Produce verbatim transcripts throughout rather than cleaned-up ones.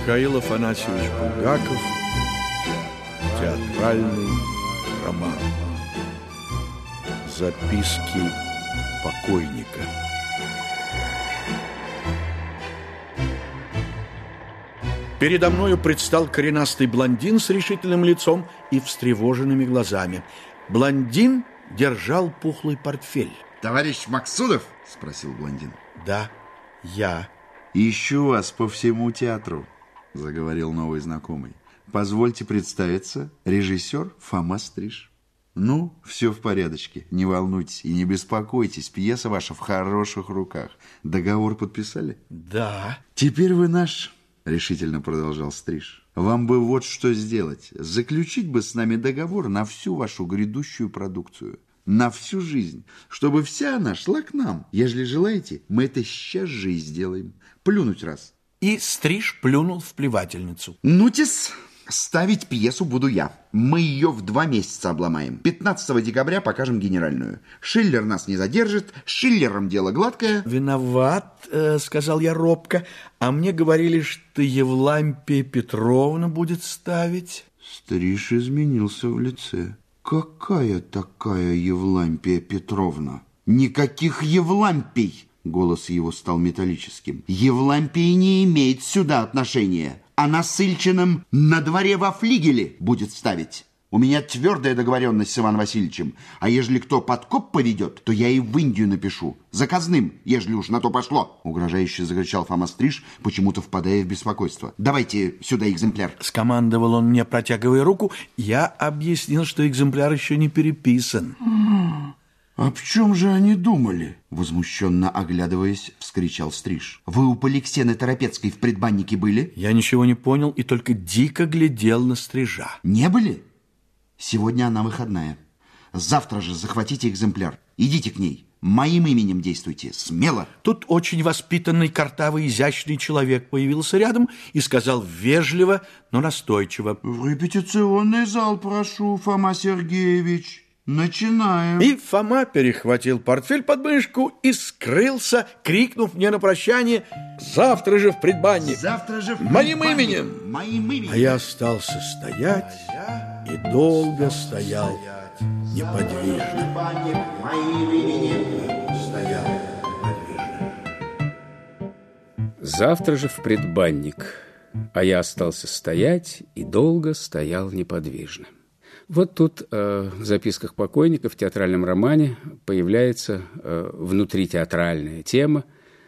Михаил Афанасьевич Булгаков. Театральный роман. Записки покойника. Передо мною предстал коренастый блондин с решительным лицом и встревоженными глазами. Блондин держал пухлый портфель. Товарищ Максудов? Спросил блондин. Да, я. Ищу вас по всему театру, заговорил новый знакомый. Позвольте представиться, режиссер Фома Стриж. Ну, все в порядочке, не волнуйтесь и не беспокойтесь, пьеса ваша в хороших руках. Договор подписали? Да. Теперь вы наш, решительно продолжал Стриж. Вам бы вот что сделать. Заключить бы с нами договор на всю вашу грядущую продукцию. На всю жизнь, чтобы вся она шла к нам. Ежели желаете, мы это сейчас же и сделаем. Плюнуть раз. И Стриж плюнул в плевательницу. Ну-тес, ставить пьесу буду я. Мы ее в два месяца обломаем. пятнадцатого декабря покажем генеральную. Шиллер нас не задержит, с Шиллером дело гладкое. Виноват, э, сказал я робко. А мне говорили, что Евлампия Петровна будет ставить. Стриж изменился в лице. Какая такая Евлампия Петровна? Никаких Евлампий! Голос его стал металлическим. Евлампия не имеет сюда отношения. Она с Ильчиным на дворе во флигеле будет ставить. У меня твердая договоренность с Иваном Васильевичем. А ежели кто подкоп поведет, то я и в Индию напишу. Заказным, ежели уж на то пошло. Угрожающе закричал Фома Стриж, почему-то впадая в беспокойство. Давайте сюда экземпляр. Скомандовал он мне, протягивая руку. Я объяснил, что экземпляр еще не переписан. «А в чем же они думали?» Возмущенно оглядываясь, вскричал Стриж. «Вы у Поликсены Торопецкой в предбаннике были?» Я ничего не понял и только дико глядел на Стрижа. «Не были? Сегодня она выходная. Завтра же захватите экземпляр. Идите к ней. Моим именем действуйте. Смело!» Тут очень воспитанный, картавый, изящный человек появился рядом и сказал вежливо, но настойчиво: «В репетиционный зал прошу, Фома Сергеевич. Начинаем». И Фома перехватил портфель под мышку и скрылся, крикнув мне на прощание: «Завтра же в предбанник! Завтра же в Моим предбанник. именем!» Моим именем. А я остался стоять и долго стоял неподвижно. Моим именем. Стоял неподвижно. Завтра же в предбанник. А я остался стоять и долго стоял неподвижно. Вот тут э, в записках покойника в театральном романе появляется э, внутритеатральная тема,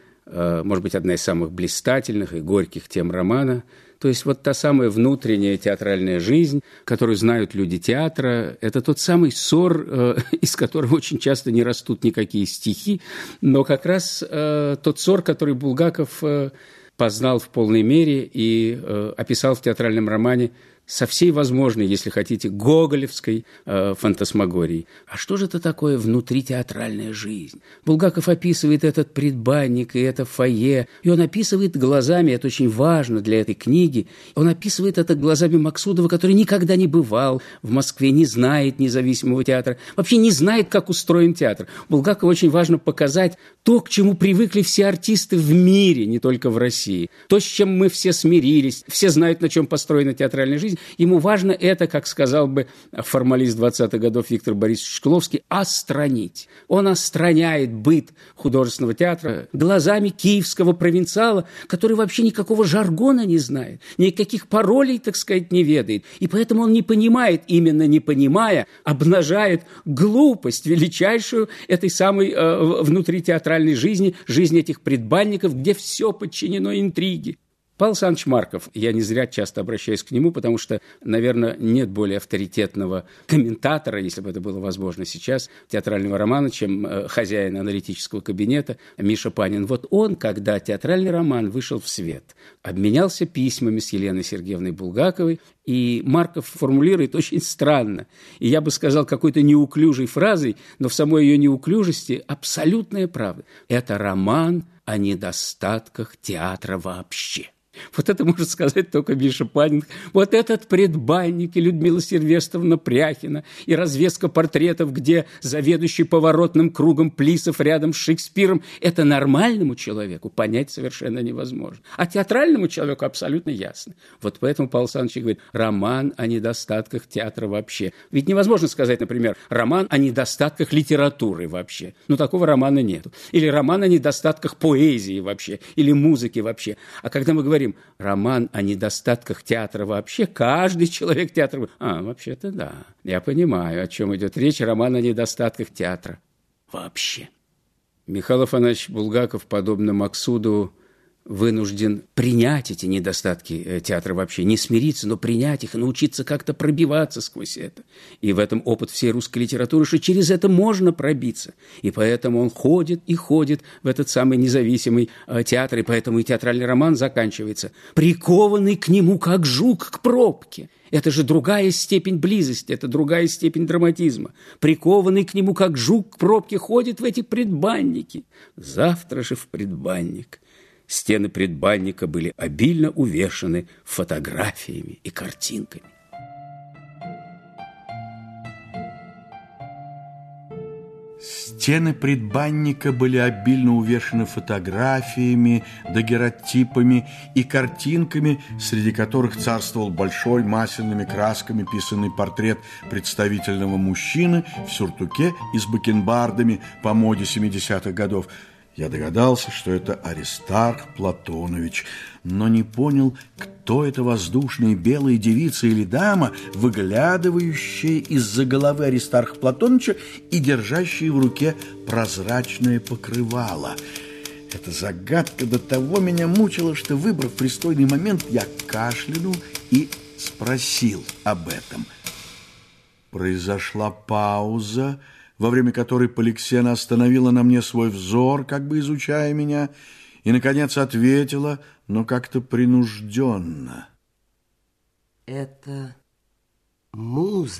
э, может быть, одна из самых блистательных и горьких тем романа. То есть вот та самая внутренняя театральная жизнь, которую знают люди театра, это тот самый ссор, э, из которого очень часто не растут никакие стихи, но как раз э, тот ссор, который Булгаков э, познал в полной мере и э, описал в театральном романе со всей возможной, если хотите, гоголевской э, фантасмагорией. А что же это такое внутритеатральная жизнь? Булгаков описывает этот предбанник и это фойе, и он описывает глазами, это очень важно для этой книги, он описывает это глазами Максудова, который никогда не бывал в Москве, не знает независимого театра, вообще не знает, как устроен театр. Булгакову очень важно показать то, к чему привыкли все артисты в мире, не только в России, то, с чем мы все смирились, все знают, на чем построена театральная жизнь. Ему важно это, как сказал бы формалист двадцатых годов Виктор Борисович Шкловский, остранить. Он остраняет быт художественного театра глазами киевского провинциала, который вообще никакого жаргона не знает, никаких паролей, так сказать, не ведает. И поэтому он не понимает, именно не понимая, обнажает глупость величайшую этой самой э, внутритеатральной жизни, жизни этих предбанников, где все подчинено интриге. Павел Александрович Марков, я не зря часто обращаюсь к нему, потому что, наверное, нет более авторитетного комментатора, если бы это было возможно сейчас, театрального романа, чем э, хозяин аналитического кабинета Миша Панин. Вот он, когда театральный роман вышел в свет, обменялся письмами с Еленой Сергеевной Булгаковой, и Марков формулирует очень странно, и я бы сказал какой-то неуклюжей фразой, но в самой ее неуклюжести абсолютная правда. Это роман о недостатках театра вообще. Вот это может сказать только Миша Панин. Вот этот предбанник и Людмила Сильвестровна Пряхина, и развеска портретов, где заведующий поворотным кругом Плисов рядом с Шекспиром, это нормальному человеку понять совершенно невозможно. А театральному человеку абсолютно ясно. Вот поэтому Павел Александрович говорит, роман о недостатках театра вообще. Ведь невозможно сказать, например, роман о недостатках литературы вообще. Ну, такого романа нету. Или роман о недостатках поэзии вообще, или музыки вообще. А когда мы говорим роман о недостатках театра вообще, каждый человек театра... А, вообще-то да, я понимаю, о чем идет речь, роман о недостатках театра вообще. Михаил Афанасьевич Булгаков, подобно Максуду, вынужден принять эти недостатки театра вообще, не смириться, но принять их и научиться как-то пробиваться сквозь это. И в этом опыт всей русской литературы, что через это можно пробиться. И поэтому он ходит и ходит в этот самый независимый театр, и поэтому и театральный роман заканчивается, прикованный к нему, как жук к пробке. Это же другая степень близости, это другая степень драматизма. Прикованный к нему, как жук к пробке, ходит в эти предбанники. Завтра же в предбанник. Стены предбанника были обильно увешаны фотографиями и картинками. Стены предбанника были обильно увешаны фотографиями, дагеротипами и картинками, среди которых царствовал большой масляными красками писанный портрет представительного мужчины в сюртуке и с бакенбардами по моде семидесятых годов. Я догадался, что это Аристарх Платонович, но не понял, кто эта воздушная белая девица или дама, выглядывающая из-за головы Аристарха Платоновича и держащая в руке прозрачное покрывало. Эта загадка до того меня мучила, что, выбрав пристойный момент, я кашлянул и спросил об этом. Произошла пауза, во время которой Поликсена остановила на мне свой взор, как бы изучая меня, и, наконец, ответила, но как-то принужденно. Это муза.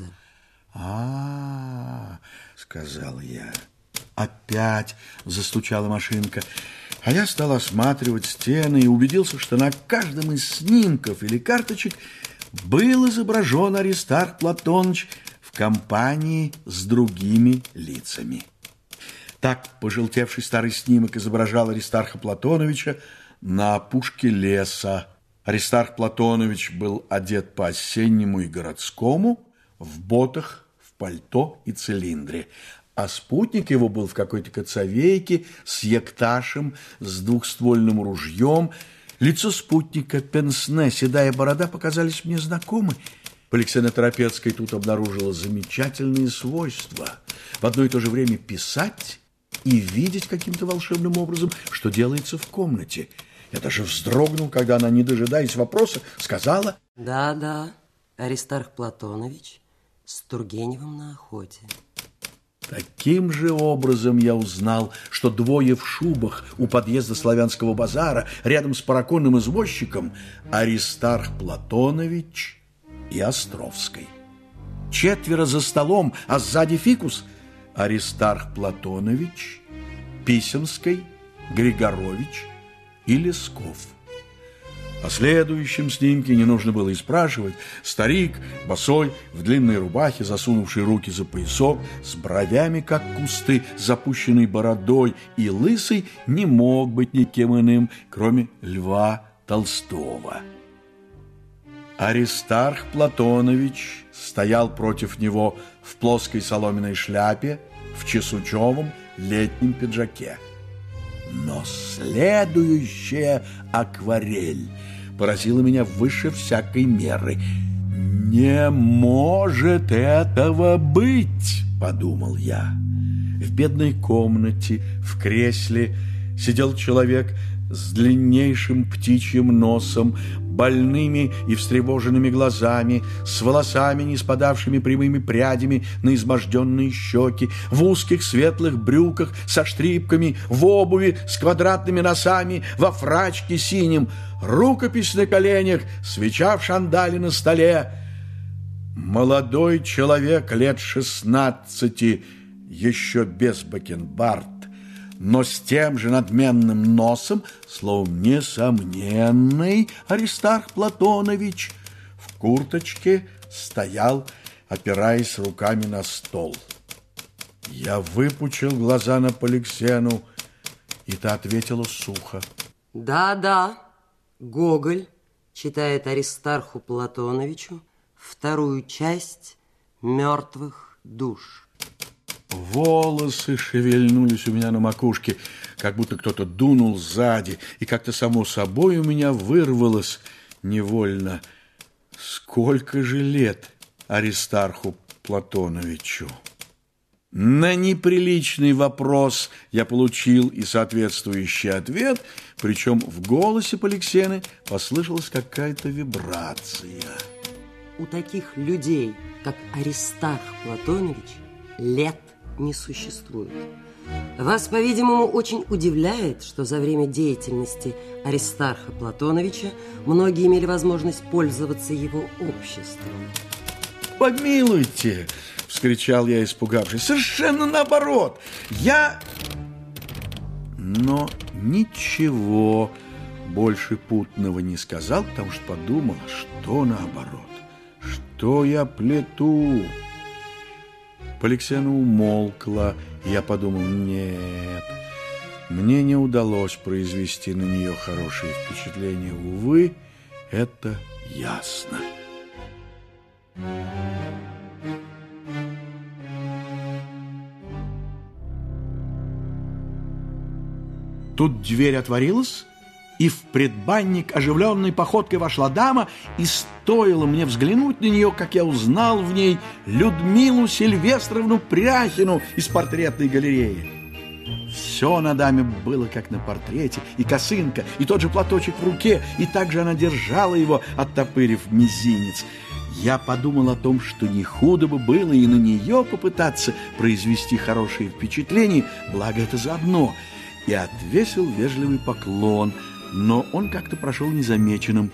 А-а-а, сказал я. Опять застучала машинка, а я стал осматривать стены и убедился, что на каждом из снимков или карточек был изображен Аристарх Платонович в компании с другими лицами. Так пожелтевший старый снимок изображал Аристарха Платоновича на опушке леса. Аристарх Платонович был одет по-осеннему и городскому, в ботах, в пальто и цилиндре, а спутник его был в какой-то коцовейке с екташем, с двухствольным ружьем. Лицо спутника, пенсне, седая борода показались мне знакомы. Поликсена Торопецкая тут обнаружила замечательные свойства. В одно и то же время писать и видеть каким-то волшебным образом, что делается в комнате. Я даже вздрогнул, когда она, не дожидаясь вопроса, сказала: Да-да, Аристарх Платонович с Тургеневым на охоте. Таким же образом я узнал, что двое в шубах у подъезда Славянского базара рядом с параконным извозчиком Аристарх Платонович и Островской. Четверо за столом, а сзади фикус Аристарх Платонович, Писемский, Григорович и Лесков. О следующем снимке не нужно было и спрашивать. Старик, босой, в длинной рубахе, засунувший руки за поясок, с бровями, как кусты, запущенной бородой и лысый, не мог быть никем иным, кроме Льва Толстого. Аристарх Платонович стоял против него в плоской соломенной шляпе, в чесучевом летнем пиджаке. Но следующая акварель поразила меня выше всякой меры. «Не может этого быть!» – подумал я. В бедной комнате, в кресле, сидел человек с длиннейшим птичьим носом, больными и встревоженными глазами, с волосами, не спадавшими прямыми прядями на изможденные щеки, в узких светлых брюках со штрипками, в обуви с квадратными носами, во фрачке синим, рукопись на коленях, свеча в шандале на столе. Молодой человек лет шестнадцати, еще без бакенбард, но с тем же надменным носом, словом, несомненный Аристарх Платонович, в курточке стоял, опираясь руками на стол. Я выпучил глаза на Поликсену, и та ответила сухо. Да-да, Гоголь читает Аристарху Платоновичу вторую часть «Мертвых душ». Волосы шевельнулись у меня на макушке, как будто кто-то дунул сзади, и как-то само собой у меня вырвалось невольно: сколько же лет Аристарху Платоновичу? На неприличный вопрос я получил и соответствующий ответ, причем в голосе Поликсены послышалась какая-то вибрация. У таких людей, как Аристарх Платонович, лет не существует. Вас, по-видимому, очень удивляет, что за время деятельности Аристарха Платоновича многие имели возможность пользоваться его обществом. «Помилуйте!» — вскричал я, испугавшись. «Совершенно наоборот! Я...» Но ничего больше путного не сказал, потому что подумал, что наоборот, что я плету. Поликсена умолкла, и я подумал: нет, мне не удалось произвести на нее хорошее впечатление. Увы, это ясно. Тут дверь отворилась, и в предбанник оживленной походкой вошла дама, и стоило мне взглянуть на нее, как я узнал в ней Людмилу Сильвестровну Пряхину из портретной галереи. Все на даме было как на портрете: и косынка, и тот же платочек в руке, и также она держала его, оттопырив мизинец. Я подумал о том, что не худо бы было и на нее попытаться произвести хорошее впечатление, благо это заодно, и отвесил вежливый поклон, но он как-то прошел незамеченным.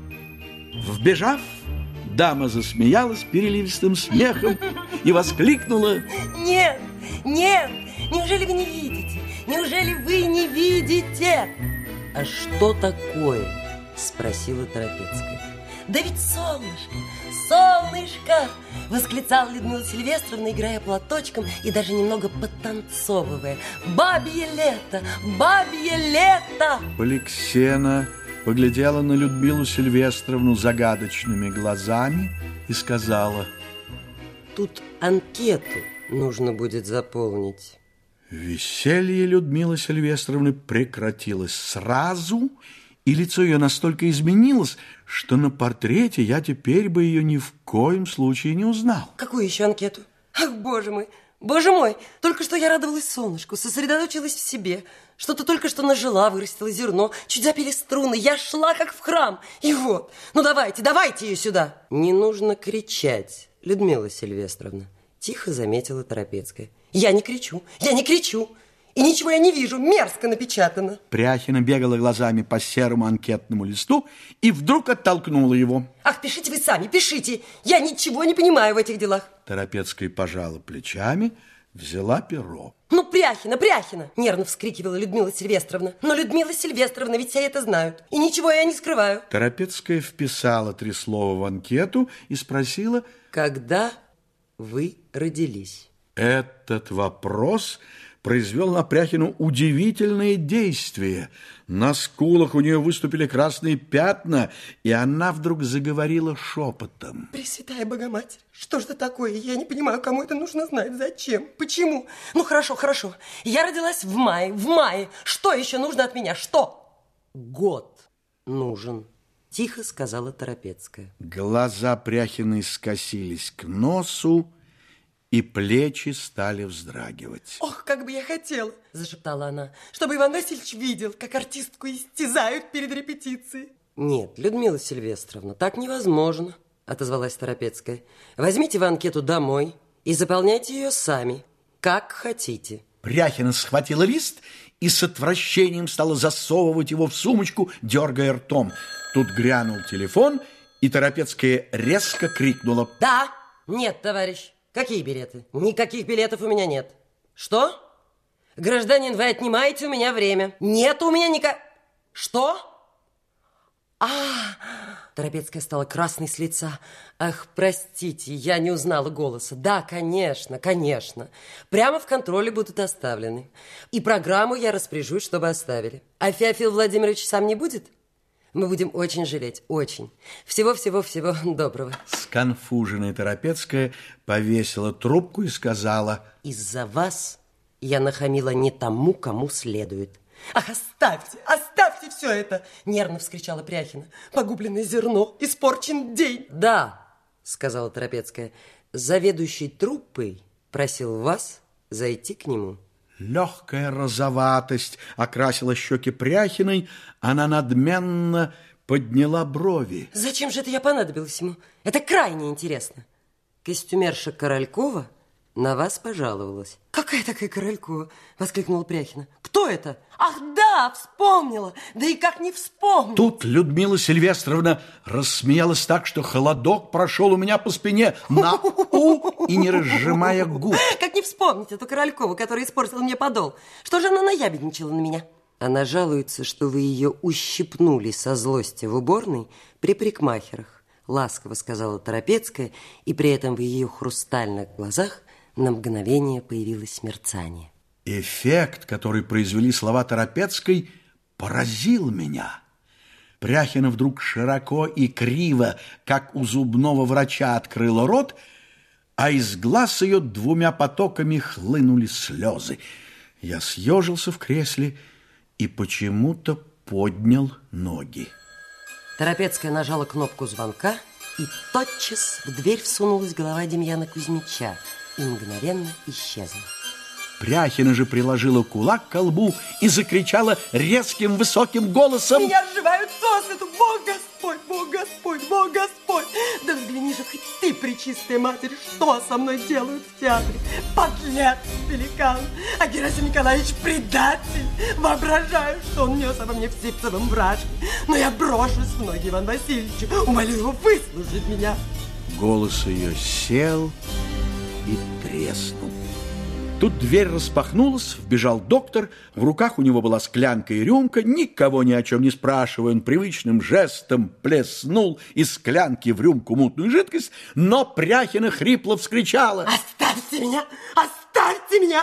Вбежав, дама засмеялась переливистым смехом и воскликнула: Нет, нет, неужели вы не видите? Неужели вы не видите? А что такое? Спросила Торопецкая. Да ведь солнышко, солнышко! Восклицала Людмила Сильвестровна, играя платочком и даже немного подтанцовывая. Бабье лето, бабье лето! Поликсена поглядела на Людмилу Сильвестровну загадочными глазами и сказала: Тут анкету нужно будет заполнить. Веселье Людмилы Сильвестровны прекратилось сразу, и лицо ее настолько изменилось, что на портрете я теперь бы ее ни в коем случае не узнал. Какую еще анкету? Ах, боже мой, боже мой! Только что я радовалась солнышку, сосредоточилась в себе. Что-то только что нажила, вырастила зерно, чуть запели струны. Я шла, как в храм. И вот, ну давайте, давайте ее сюда. Не нужно кричать, Людмила Сильвестровна, тихо заметила Торопецкая. Я не кричу, я не кричу. И ничего я не вижу, мерзко напечатано. Пряхина бегала глазами по серому анкетному листу и вдруг оттолкнула его. Ах, пишите вы сами, пишите. Я ничего не понимаю в этих делах. Торопецкая пожала плечами, взяла перо. Ну, Пряхина, Пряхина, нервно вскрикивала Людмила Сильвестровна. Но Людмила Сильвестровна, ведь все это знают. И ничего я не скрываю. Торопецкая вписала три слова в анкету и спросила: когда вы родились? Этот вопрос произвел на Пряхину удивительное действие. На скулах у нее выступили красные пятна, и она вдруг заговорила шепотом. Пресвятая Богоматерь, что же это такое? Я не понимаю, кому это нужно знать, зачем, почему? Ну, хорошо, хорошо. Я родилась в мае, в мае. Что еще нужно от меня? Что? Год нужен, тихо сказала Торопецкая. Глаза Пряхиной скосились к носу, и плечи стали вздрагивать. Ох, как бы я хотела, зашептала она, чтобы Иван Васильевич видел, как артистку истязают перед репетицией. Нет, Людмила Сильвестровна, так невозможно, отозвалась Торопецкая. Возьмите вы анкету домой и заполняйте ее сами, как хотите. Пряхина схватила лист и с отвращением стала засовывать его в сумочку, дергая ртом. Тут грянул телефон, и Торопецкая резко крикнула: Да, нет, товарищ. Какие билеты? Никаких билетов у меня нет. Что? Гражданин, вы отнимаете у меня время. Нет у меня никак... Что? А, Торопецкая стала красной с лица. Ах, простите, я не узнала голоса. Да, конечно, конечно. Прямо в контроле будут оставлены. И программу я распоряжусь, чтобы оставили. А Феофил Владимирович сам не будет? Мы будем очень жалеть, очень. Всего-всего-всего доброго. Сконфуженная Торопецкая повесила трубку и сказала: из-за вас я нахамила не тому, кому следует. Ах, оставьте, оставьте все это! Нервно вскричала Пряхина. Погубленное зерно, испорчен день. Да, сказала Торопецкая, заведующий труппой просил вас зайти к нему. Легкая розоватость окрасила щеки Пряхиной, она надменно подняла брови. Зачем же это я понадобилась ему? Это крайне интересно. Костюмерша Королькова на вас пожаловалась. Какая такая Королькова? Воскликнула Пряхина. Кто это? Ах, да, вспомнила. Да и как не вспомнить? Тут Людмила Сильвестровна рассмеялась так, что холодок прошел у меня по спине на «у» и не разжимая губ. Как не вспомнить эту Королькову, которая испортила мне подол? Что же она наябедничала на меня? Она жалуется, что вы ее ущипнули со злости в уборной при парикмахерах. Ласково сказала Торопецкая, и при этом в ее хрустальных глазах на мгновение появилось мерцание. Эффект, который произвели слова Торопецкой, поразил меня. Пряхина вдруг широко и криво, как у зубного врача, открыла рот, а из глаз ее двумя потоками хлынули слезы. Я съежился в кресле и почему-то поднял ноги. Торопецкая нажала кнопку звонка, и тотчас в дверь всунулась голова Демьяна Кузьмича и мгновенно исчезла. Пряхина же приложила кулак к колбу и закричала резким высоким голосом: меня сживают сосвету! Бог Господь, Бог Господь, Бог Господь! Да взгляни же хоть ты, пречистая Матерь, что со мной делают в театре! Подлец, великан! А Герасим Николаевич предатель! Воображаю, что он нес обо мне в ситцевом вражке. Но я брошусь в ноги Ивану Васильевичу, умолю его выслушать меня. Голос ее сел и треснул. Тут дверь распахнулась, вбежал доктор, в руках у него была склянка и рюмка, никого ни о чем не спрашивая, он привычным жестом плеснул из склянки в рюмку мутную жидкость, но Пряхина хрипло вскричала: оставьте меня, оставьте меня,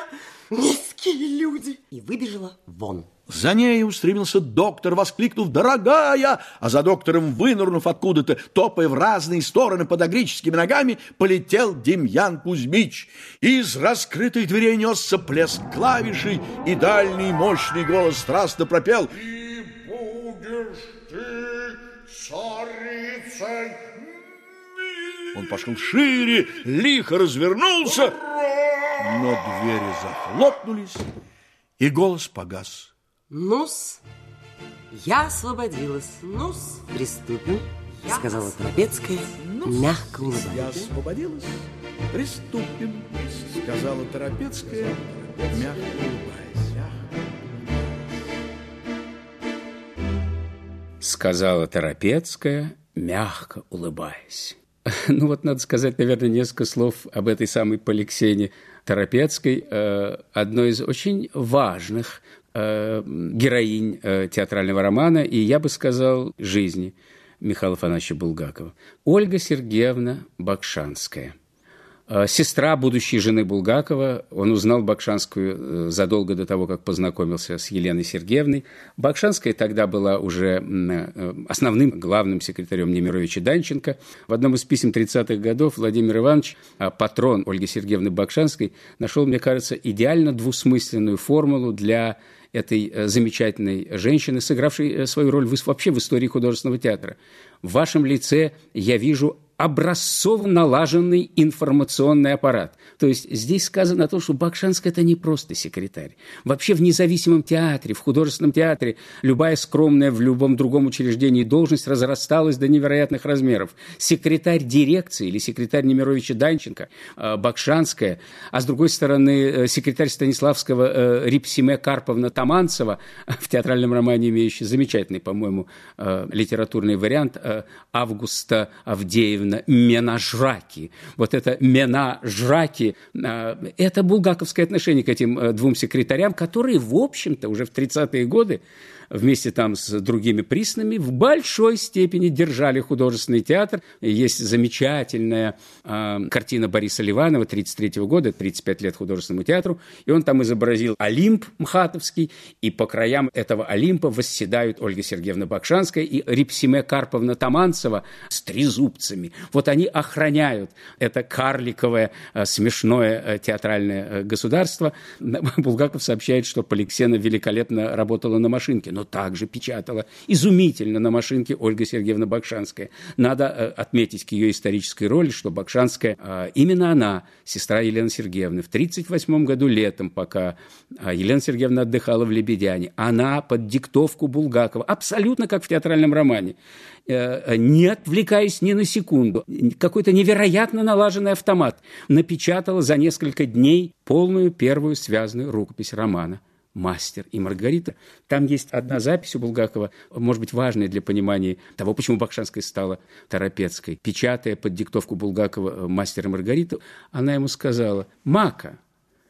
низкие люди! И выбежала вон. За ней устремился доктор, воскликнув: дорогая! А за доктором, вынырнув откуда-то, топая в разные стороны подогрическими ногами, полетел Демьян Кузьмич. Из раскрытых дверей несся плеск клавишей, и дальний мощный голос страстно пропел: и будешь ты царицей. Он пошел шире, лихо развернулся, но двери захлопнулись, и голос погас. Ну-с, я освободилась. Ну-с, приступим, я сказала Торопецкая, мягко улыбаясь. Я освободилась, приступим, сказала Торопецкая, мягко улыбаясь. Сказала Торопецкая, мягко улыбаясь. Ну вот надо сказать, наверное, несколько слов об этой самой Поликсене Торопецкой, одной из очень важных героинь театрального романа и, я бы сказал, жизни Михаила Афанасьевича Булгакова. Ольга Сергеевна Бакшанская. Сестра будущей жены Булгакова. Он узнал Бакшанскую задолго до того, как познакомился с Еленой Сергеевной. Бакшанская тогда была уже основным главным секретарем Немировича Данченко. В одном из писем тридцатых годов Владимир Иванович, патрон Ольги Сергеевны Бакшанской, нашел, мне кажется, идеально двусмысленную формулу для этой замечательной женщины, сыгравшей свою роль вообще в истории художественного театра. В вашем лице я вижу образцово налаженный информационный аппарат. То есть здесь сказано о том, что Бакшанская – это не просто секретарь. Вообще в независимом театре, в художественном театре любая скромная в любом другом учреждении должность разрасталась до невероятных размеров. Секретарь дирекции или секретарь Немировича Данченко, Бакшанская, а с другой стороны секретарь Станиславского Рипсиме Карповна Таманцева, в театральном романе имеющий замечательный, по-моему, литературный вариант, Августа Авдеевна Сергеевна Менажраки. Вот это Менажраки, это булгаковское отношение к этим двум секретарям, которые, в общем-то, уже в тридцатые годы вместе там с другими приснами в большой степени держали художественный театр. Есть замечательная э, картина Бориса Ливанова тридцать третьего года, тридцать пять лет художественному театру, и он там изобразил Олимп мхатовский, и по краям этого Олимпа восседают Ольга Сергеевна Бакшанская и Репсиме Карповна Таманцева с трезубцами. Вот они охраняют это карликовое, э, смешное э, театральное э, государство. Булгаков сообщает, что Поликсена великолепно работала на машинке, но также печатала изумительно на машинке Ольга Сергеевна Бакшанская. Надо э, отметить к ее исторической роли, что Бакшанская, э, именно она, сестра Елены Сергеевны, в тридцать восьмом году летом, пока э, Елена Сергеевна отдыхала в Лебедяне, она под диктовку Булгакова, абсолютно как в театральном романе, э, не отвлекаясь ни на секунду, какой-то невероятно налаженный автомат, напечатала за несколько дней полную первую связанную рукопись романа «Мастер и Маргарита». Там есть одна запись у Булгакова, может быть, важная для понимания того, почему Бакшанская стала Торопецкой. Печатая под диктовку Булгакова «Мастер и Маргарита», она ему сказала: «Мака,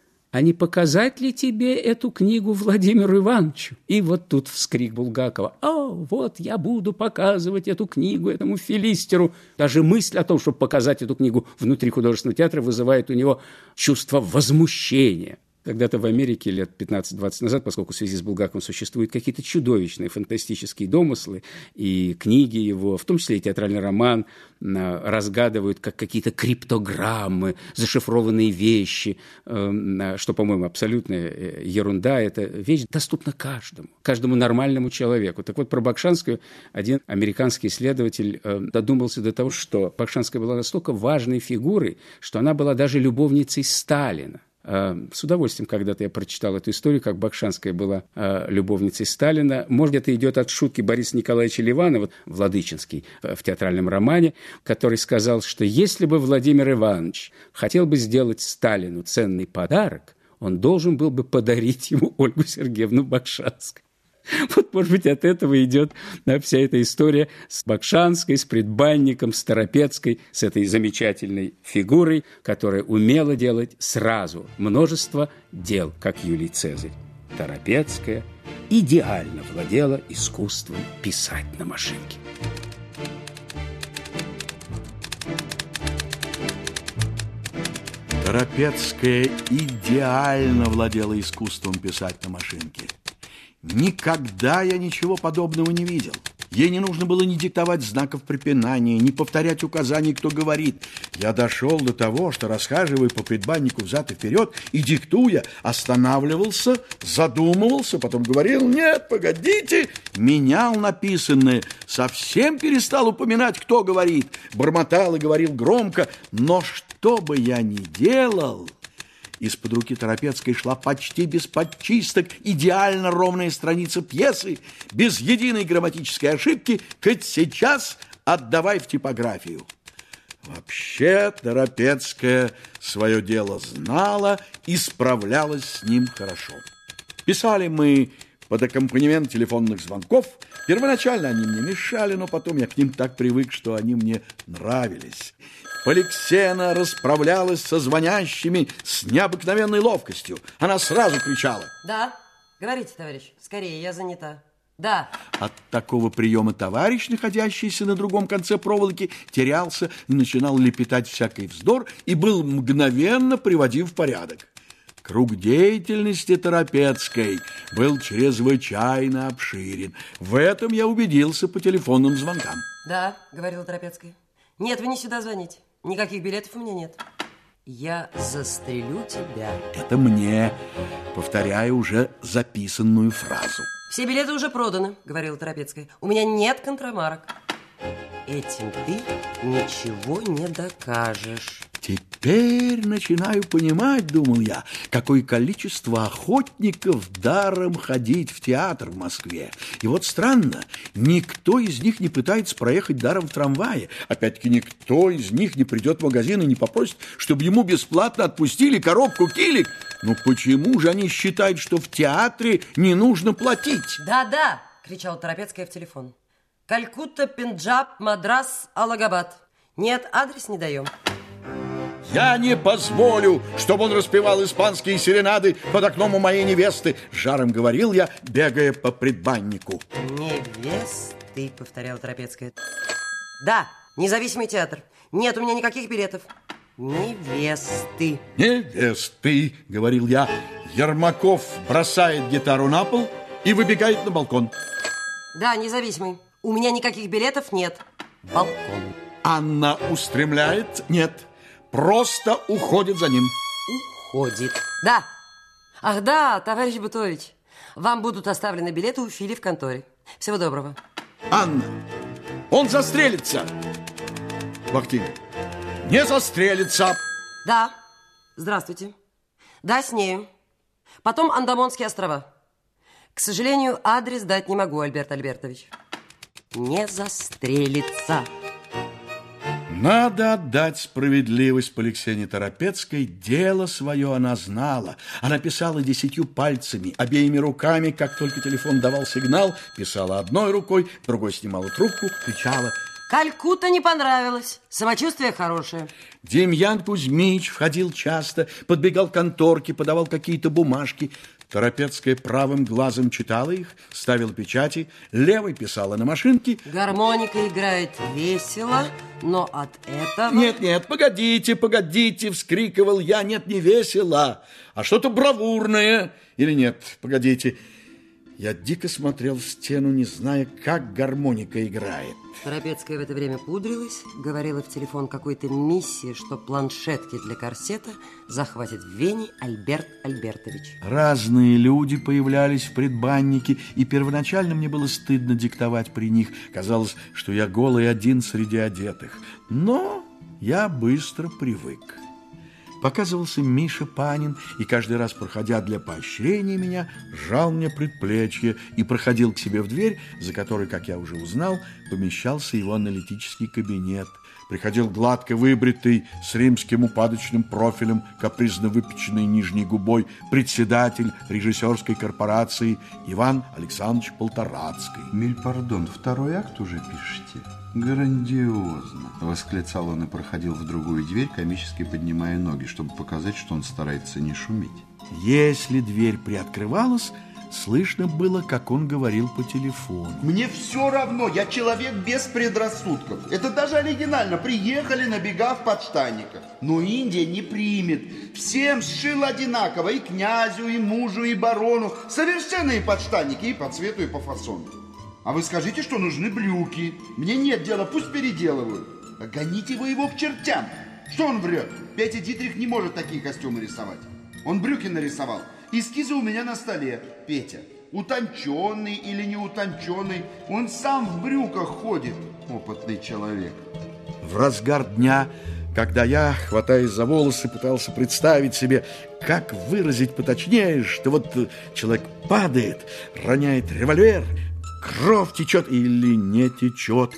а не показать ли тебе эту книгу Владимиру Ивановичу?» И вот тут вскрик Булгакова: «О, вот я буду показывать эту книгу этому филистеру». Даже мысль о том, чтобы показать эту книгу внутри художественного театра, вызывает у него чувство возмущения. Когда-то в Америке лет пятнадцать-двадцать назад, поскольку в связи с Булгаковым существуют какие-то чудовищные фантастические домыслы, и книги его, в том числе и театральный роман, разгадывают как какие-то криптограммы, зашифрованные вещи, что, по-моему, абсолютная ерунда. Эта вещь доступна каждому, каждому нормальному человеку. Так вот, про Бакшанскую один американский исследователь додумался до того, что Бакшанская была настолько важной фигурой, что она была даже любовницей Сталина. С удовольствием когда-то я прочитал эту историю, как Бакшанская была любовницей Сталина. Может, это идет от шутки Бориса Николаевича Ливанова, Владычинский, в театральном романе, который сказал, что если бы Владимир Иванович хотел бы сделать Сталину ценный подарок, он должен был бы подарить ему Ольгу Сергеевну Бакшанскую. Вот, может быть, от этого идет, да, вся эта история с Бакшанской, с Предбанником, с Торопецкой, с этой замечательной фигурой, которая умела делать сразу множество дел, как Юлий Цезарь. Торопецкая идеально владела искусством писать на машинке. Торопецкая идеально владела искусством писать на машинке. Никогда я ничего подобного не видел. Ей не нужно было ни диктовать знаков препинания, ни повторять указаний, кто говорит. Я дошел до того, что, расхаживая по предбаннику взад и вперед и диктуя, останавливался, задумывался, потом говорил: «Нет, погодите», менял написанное, совсем перестал упоминать, кто говорит, бормотал и говорил громко. Но что бы я ни делал, из-под руки Торопецкой шла почти без подчисток идеально ровная страница пьесы, без единой грамматической ошибки, хоть сейчас отдавай в типографию. Вообще Торопецкая свое дело знала и справлялась с ним хорошо. Писали мы под аккомпанемент телефонных звонков. Первоначально они мне мешали, но потом я к ним так привык, что они мне нравились. Поликсена расправлялась со звонящими с необыкновенной ловкостью. Она сразу кричала: «Да, говорите, товарищ, скорее, я занята. Да». От такого приема товарищ, находящийся на другом конце проволоки, терялся и начинал лепетать всякий вздор и был мгновенно приводим в порядок. Круг деятельности Торопецкой был чрезвычайно обширен. В этом я убедился по телефонным звонкам. «Да», — говорила Торопецкая. «Нет, вы не сюда звоните. Никаких билетов у меня нет. Я застрелю тебя». Это мне, повторяя уже записанную фразу. «Все билеты уже проданы», — говорила Торопецкая. «У меня нет контрамарок». «Этим ты ничего не докажешь». Теперь начинаю понимать, думал я, какое количество охотников даром ходить в театр в Москве. И вот странно, никто из них не пытается проехать даром в трамвае. Опять-таки, никто из них не придет в магазин и не попросит, чтобы ему бесплатно отпустили коробку килик. Ну почему же они считают, что в театре не нужно платить? «Да-да», — кричала Торопецкая в телефон. «Калькутта, Пенджаб, Мадрас, Аллагабад. Нет, адрес не даем. Я не позволю, чтобы он распевал испанские серенады под окном у моей невесты, жаром говорил я, бегая по предбаннику. Невесты, повторяла Торопецкая. Да, независимый театр. Нет у меня никаких билетов. Невесты. Невесты, говорил я. Ермаков бросает гитару на пол и выбегает на балкон. Да, независимый. У меня никаких билетов нет. Балкон. Анна устремляет, нет, просто уходит за ним. Уходит. Да. Ах, да, товарищ Бутович. Вам будут оставлены билеты у Фили в конторе. Всего доброго. Анна, он застрелится. Бахтин, не застрелится. Да. Здравствуйте. Да, с нею. Потом Андамонские острова. К сожалению, адрес дать не могу, Альберт Альбертович. Не застрелится. Надо отдать справедливость Поликсене Торопецкой. Дело свое она знала. Она писала десятью пальцами, обеими руками, как только телефон давал сигнал, писала одной рукой, другой снимала трубку, кричала. Калькутта не понравилось. Самочувствие хорошее. Демьян Кузьмич входил часто, подбегал к конторке, подавал какие-то бумажки. Торопецкая правым глазом читала их, ставила печати, левой писала на машинке. Гармоника играет весело, но от этого... Нет, нет, погодите, погодите, вскрикивал я. Нет, не весело, а что-то бравурное. Или нет, погодите. Я дико смотрел в стену, не зная, как гармоника играет. Торопецкая в это время пудрилась, говорила в телефон какой-то миссии, что планшетки для корсета захватит в Вене Альберт Альбертович. Разные люди появлялись в предбаннике, и первоначально мне было стыдно диктовать при них. Казалось, что я голый один среди одетых. Но я быстро привык. Показывался Миша Панин, и каждый раз, проходя для поощрения меня, сжал мне предплечье и проходил к себе в дверь, за которой, как я уже узнал, помещался его аналитический кабинет. Приходил гладко выбритый, с римским упадочным профилем, капризно выпеченной нижней губой, председатель режиссерской корпорации Иван Александрович Полторацкий. «Миль пардон, второй акт уже пишете? Грандиозно!» Восклицал он и проходил в другую дверь, комически поднимая ноги, чтобы показать, что он старается не шуметь. Если дверь приоткрывалась, слышно было, как он говорил по телефону. Мне все равно, я человек без предрассудков. Это даже оригинально. Приехали, набегав подштанников. Но Индия не примет. Всем сшил одинаково. И князю, и мужу, и барону. Совершенные подштанники и по цвету, и по фасону. А вы скажите, что нужны брюки. Мне нет дела, пусть переделывают. А гоните вы его к чертям. Что он врет? Петя Дитрих не может такие костюмы рисовать. Он брюки нарисовал. Эскизы у меня на столе. Петя, утонченный или не утонченный, он сам в брюках ходит. Опытный человек. В разгар дня, когда я, хватаясь за волосы, пытался представить себе, как выразить поточнее, что вот человек падает, роняет револьвер, кровь течет или не течет,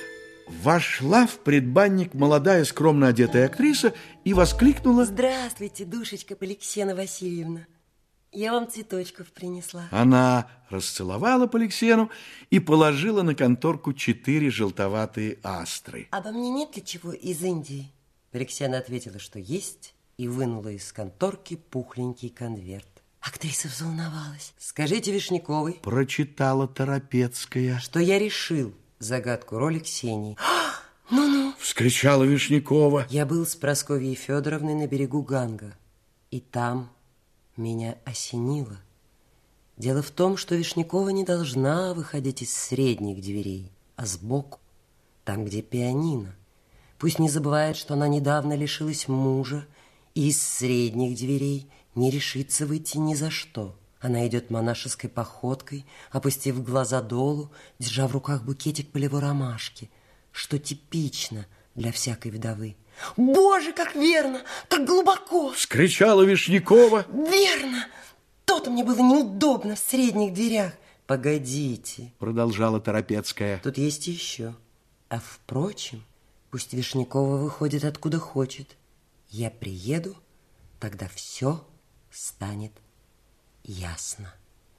вошла в предбанник молодая скромно одетая актриса и воскликнула: «Здравствуйте, душечка Поликсена Васильевна. Я вам цветочков принесла». Она расцеловала Поликсену и положила на конторку четыре желтоватые астры. «Обо мне нет ли чего из Индии?» Поликсена ответила, что есть, и вынула из конторки пухленький конверт. Актриса взволновалась. «Скажите Вишняковой», — прочитала Торопецкая, «что я решил загадку роли Ксении». «Ну-ну!» — вскричала Вишнякова. «Я был с Прасковьей Федоровной на берегу Ганга, и там меня осенило. Дело в том, что Вишнякова не должна выходить из средних дверей, а сбоку, там, где пианино. Пусть не забывает, что она недавно лишилась мужа, и из средних дверей не решится выйти ни за что. Она идет монашеской походкой, опустив глаза долу, держа в руках букетик полевой ромашки, что типично для всякой вдовы». «Боже, как верно, как глубоко!» — вскричала Вишнякова. «Верно! То-то мне было неудобно в средних дверях». «Погодите», — продолжала Торопецкая, «тут есть еще. А впрочем, пусть Вишнякова выходит откуда хочет. Я приеду, тогда все станет ясно».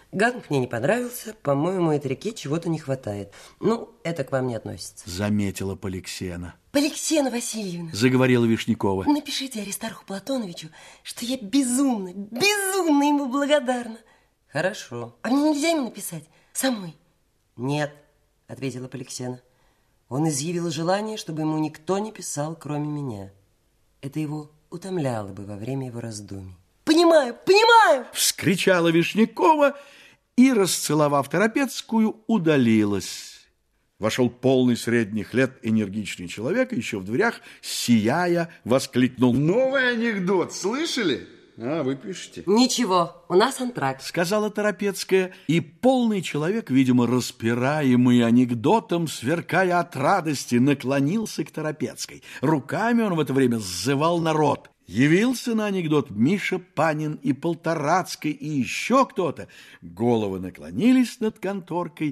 Ганг мне не понравился. По-моему, этой реке чего-то не хватает. Ну, это к вам не относится. Заметила Поликсена. Поликсена Васильевна, Заговорила Вишнякова. напишите Аристарху Платоновичу, что я безумно, безумно ему благодарна. Хорошо. А мне нельзя ему написать? Самой? Нет, ответила Поликсена. Он изъявил желание, чтобы ему никто не писал, кроме меня. Это его утомляло бы во время его раздумий. Понимаю, понимаю! Вскричала Вишнякова и, расцеловав Торопецкую, удалилась. Вошел полный средних лет энергичный человек, и еще в дверях, сияя, воскликнул: Новый анекдот, слышали? А, вы пишете? Ничего, у нас антракт. Сказала Торопецкая, и полный человек, видимо, распираемый анекдотом, сверкая от радости, наклонился к Торопецкой. Руками он в это время сзывал народ. Явился на анекдот Миша Панин и Полторацкий, и еще кто-то. Головы наклонились над конторкой.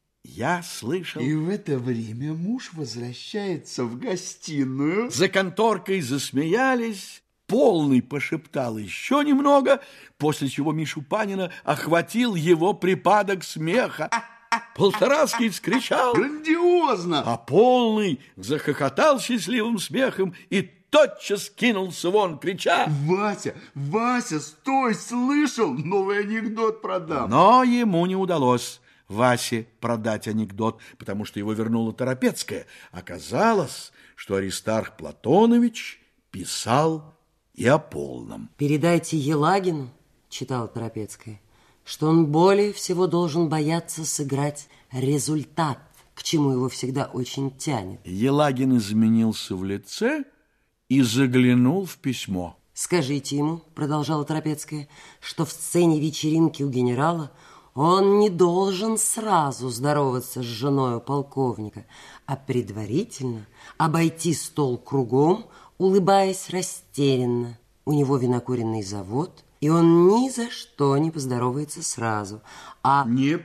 Я слышал... И в это время муж возвращается в гостиную. За конторкой засмеялись. Полный пошептал еще немного, после чего Мишу Панина охватил его припадок смеха. Полторацкий вскричал: Грандиозно! А полный захохотал счастливым смехом и тотчас кинулся вон, крича: Вася, Вася, стой, слышал? Новый анекдот продам. Но ему не удалось Васе продать анекдот, потому что его вернула Торопецкая. Оказалось, что Аристарх Платонович писал и о полном. Передайте Елагину, читала Торопецкая, что он более всего должен бояться сыграть результат, к чему его всегда очень тянет. Елагин изменился в лице и заглянул в письмо. Скажите ему, продолжала Торопецкая, что в сцене вечеринки у генерала он не должен сразу здороваться с женой полковника, а предварительно обойти стол кругом, улыбаясь растерянно. У него винокуренный завод, и он ни за что не поздоровается сразу, а... Не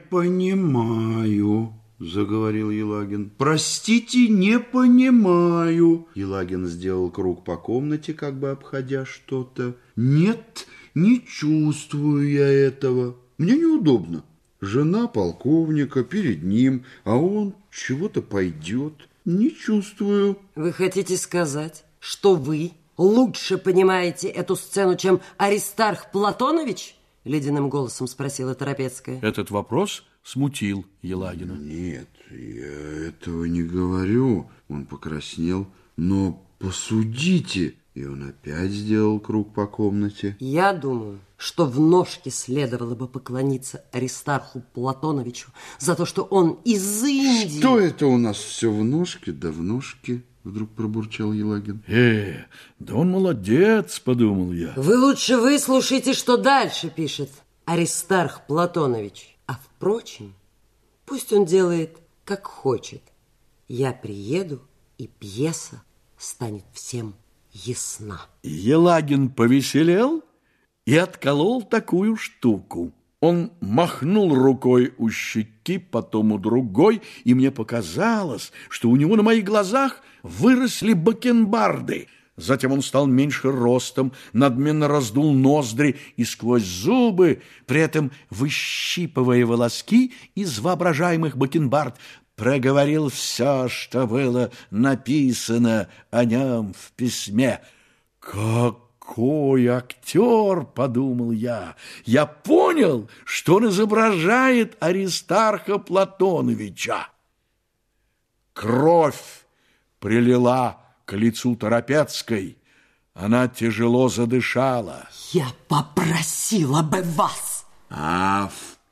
понимаю, заговорил Елагин. Простите, не понимаю. Елагин сделал круг по комнате, как бы обходя что-то. Нет, не чувствую я этого. Мне неудобно. Жена полковника перед ним, а он чего-то пойдет. Не чувствую. Вы хотите сказать, что вы лучше понимаете эту сцену, чем Аристарх Платонович? Ледяным голосом спросила Торопецкая. Этот вопрос смутил Елагина. Нет, я этого не говорю. Он покраснел. Но посудите. И он опять сделал круг по комнате. Я думаю, что в ножке следовало бы поклониться Аристарху Платоновичу за то, что он из Индии. Что это у нас все в ножке, да в ножке? Вдруг пробурчал Елагин. Э, да он молодец, подумал я. Вы лучше выслушайте, что дальше пишет Аристарх Платонович. А впрочем, пусть он делает, как хочет. Я приеду, и пьеса станет всем ясна. Елагин повеселел и отколол такую штуку. Он махнул рукой у щеки, потом у другой, и мне показалось, что у него на моих глазах выросли бакенбарды. Затем он стал меньше ростом, надменно раздул ноздри и сквозь зубы, при этом выщипывая волоски из воображаемых бакенбард, проговорил все, что было написано о нем в письме. «Какой актер!» — подумал я. Я понял, что он изображает Аристарха Платоновича. Кровь прилила к лицу Торопецкой. Она тяжело задышала. Я попросила бы вас. А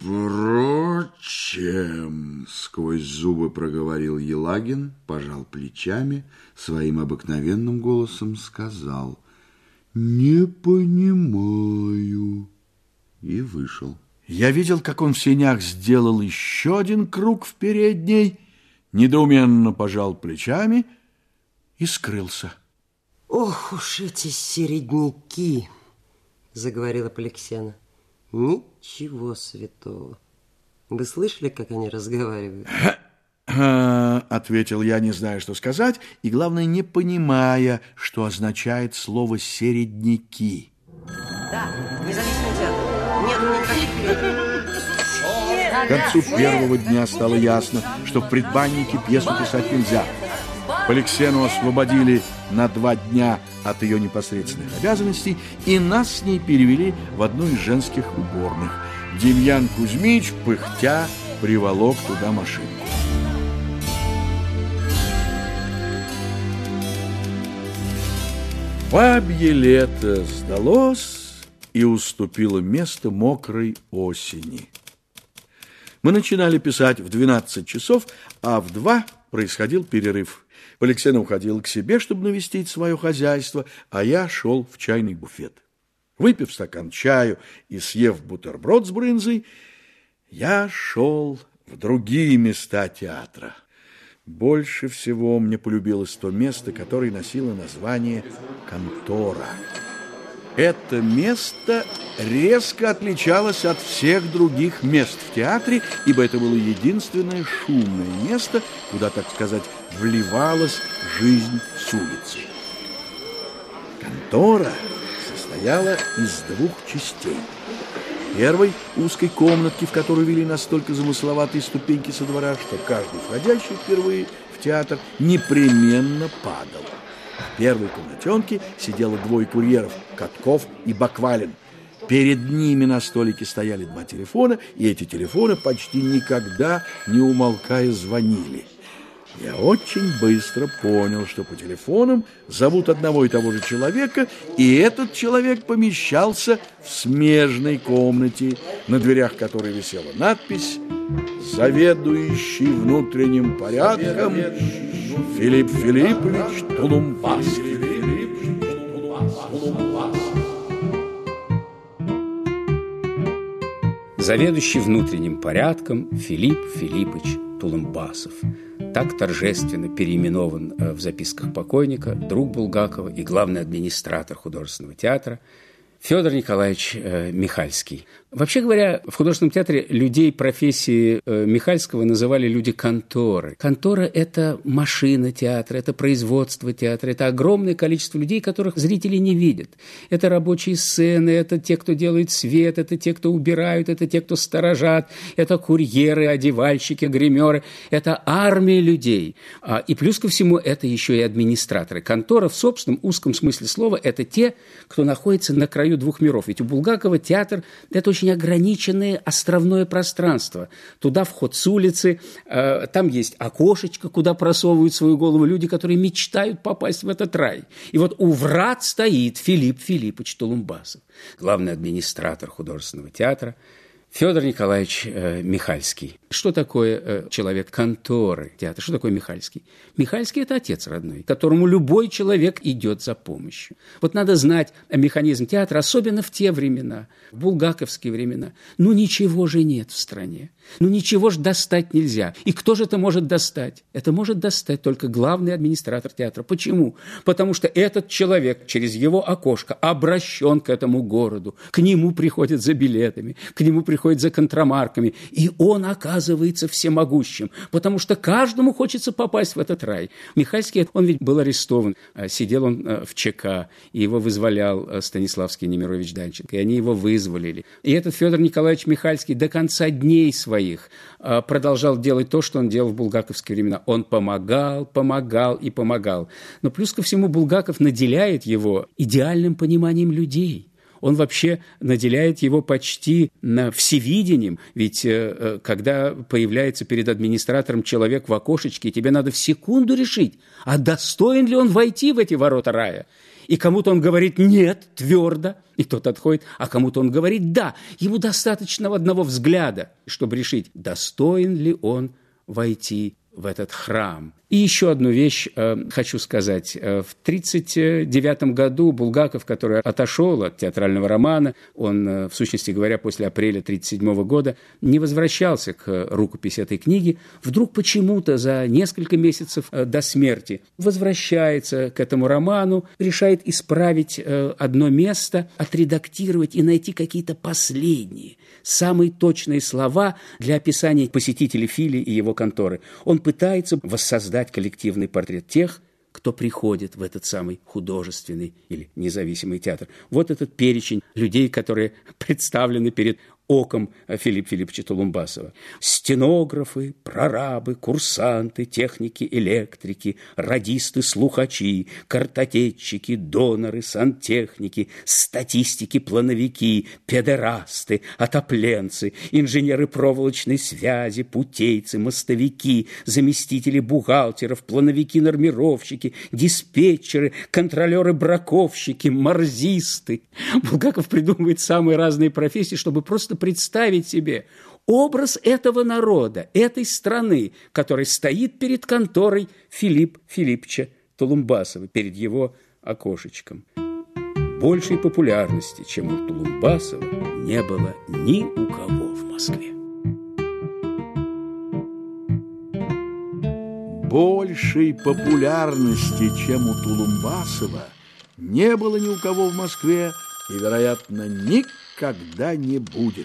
впрочем, сквозь зубы проговорил Елагин, пожал плечами, своим обыкновенным голосом сказал: «Не понимаю». И вышел. Я видел, как он в сенях сделал еще один круг в передней, недоуменно пожал плечами и скрылся. Ох уж эти середняки, заговорила Поликсена. Ничего святого. Вы слышали, как они разговаривают? Ответил я, не зная, что сказать, и, главное, не понимая, что означает слово «середняки». Да, независимый театр. Нет никаких перемен. К концу первого дня стало ясно, что в предбаннике пьесу писать нельзя. Поликсену освободили на два дня от ее непосредственных обязанностей, и нас с ней перевели в одну из женских уборных. Демьян Кузьмич, пыхтя, приволок туда машинку. Бабье лето сдалось и уступило место мокрой осени. Мы начинали писать в двенадцать часов, а в два происходил перерыв. Поликсена уходил к себе, чтобы навестить свое хозяйство, а я шел в чайный буфет. Выпив стакан чаю и съев бутерброд с брынзой, я шел в другие места театра. Больше всего мне полюбилось то место, которое носило название «Контора». Это место резко отличалось от всех других мест в театре, ибо это было единственное шумное место, куда, так сказать, вливалась жизнь с улицы. Контора состояла из двух частей. Первой узкой комнатки, в которую вели настолько замысловатые ступеньки со двора, что каждый входящий впервые в театр непременно падал. В первой комнатенке сидело двое курьеров – Катков и Баквалин. Перед ними на столике стояли два телефона, и эти телефоны почти никогда не умолкая звонили. Я очень быстро понял, что по телефонам зовут одного и того же человека, и этот человек помещался в смежной комнате, на дверях которой висела надпись «Заведующий внутренним порядком Филипп Филиппович Тулумбасский». Заведующий внутренним порядком Филипп Филиппович Тулумбасов. Так торжественно переименован в записках покойника друг Булгакова и главный администратор художественного театра Федор Николаевич э, Михальский. Вообще говоря, в художественном театре людей профессии э, Михальского называли люди конторы. Контора – это машина театра, это производство театра, это огромное количество людей, которых зрители не видят. Это рабочие сцены, это те, кто делает свет, это те, кто убирают, это те, кто сторожат, это курьеры, одевальщики, гримеры, это армия людей. А, и плюс ко всему, это еще и администраторы. Контора в собственном узком смысле слова – это те, кто находится на краю двух миров. Ведь у Булгакова театр – это очень ограниченное островное пространство. Туда вход с улицы, э, там есть окошечко, куда просовывают свою голову люди, которые мечтают попасть в этот рай. И вот у врат стоит Филипп Филиппович Тулумбасов, главный администратор художественного театра, Федор Николаевич э, Михальский. Что такое э, человек конторы театра? Что такое Михальский? Михальский – это отец родной, которому любой человек идет за помощью. Вот надо знать механизм театра, особенно в те времена, в булгаковские времена. Ну, ничего же нет в стране. Ну, ничего же достать нельзя. И кто же это может достать? Это может достать только главный администратор театра. Почему? Потому что этот человек через его окошко обращен к этому городу. К нему приходят за билетами, к нему приходят за контрамарками. И он оказывается всемогущим, потому что каждому хочется попасть в этот рай. Михальский, он ведь был арестован. Сидел он в ЧК, и его вызволял Станиславский Немирович Данченко. И они его вызволили. И этот Федор Николаевич Михальский до конца дней своих продолжал делать то, что он делал в булгаковские времена. Он помогал, помогал и помогал. Но плюс ко всему Булгаков наделяет его идеальным пониманием людей. Он вообще наделяет его почти всевидением. Ведь э, когда появляется перед администратором человек в окошечке, тебе надо в секунду решить, а достоин ли он войти в эти ворота рая. И кому-то он говорит «нет» твердо, и тот отходит, а кому-то он говорит «да». Ему достаточно одного взгляда, чтобы решить, достоин ли он войти в этот храм. И еще одну вещь э, хочу сказать. В тридцать девятом году Булгаков, который отошел от театрального романа, он, э, в сущности говоря, после апреля тридцать седьмого года не возвращался к рукописи этой книги, вдруг почему-то за несколько месяцев э, до смерти возвращается к этому роману, решает исправить э, одно место, отредактировать и найти какие-то последние, самые точные слова для описания посетителей Фили и его конторы. Он пытается воссоздать коллективный портрет тех, кто приходит в этот самый художественный или независимый театр. Вот этот перечень людей, которые представлены перед оком Филиппа Филипповича Толумбасова. Стенографы, прорабы, курсанты, техники, электрики, радисты, слухачи, картотечники, доноры, сантехники, статистики, плановики, педерасты, отопленцы, инженеры проволочной связи, путейцы, мостовики, заместители бухгалтеров, плановики-нормировщики, диспетчеры, контролеры-браковщики, морзисты. Булгаков придумывает самые разные профессии, чтобы просто представить себе образ этого народа, этой страны, который стоит перед конторой Филиппа Филипповича Толумбасова, перед его окошечком. Большей популярности, чем у Толумбасова, не было ни у кого в Москве. Большей популярности, чем у Толумбасова, не было ни у кого в Москве и, вероятно, никогда не будет.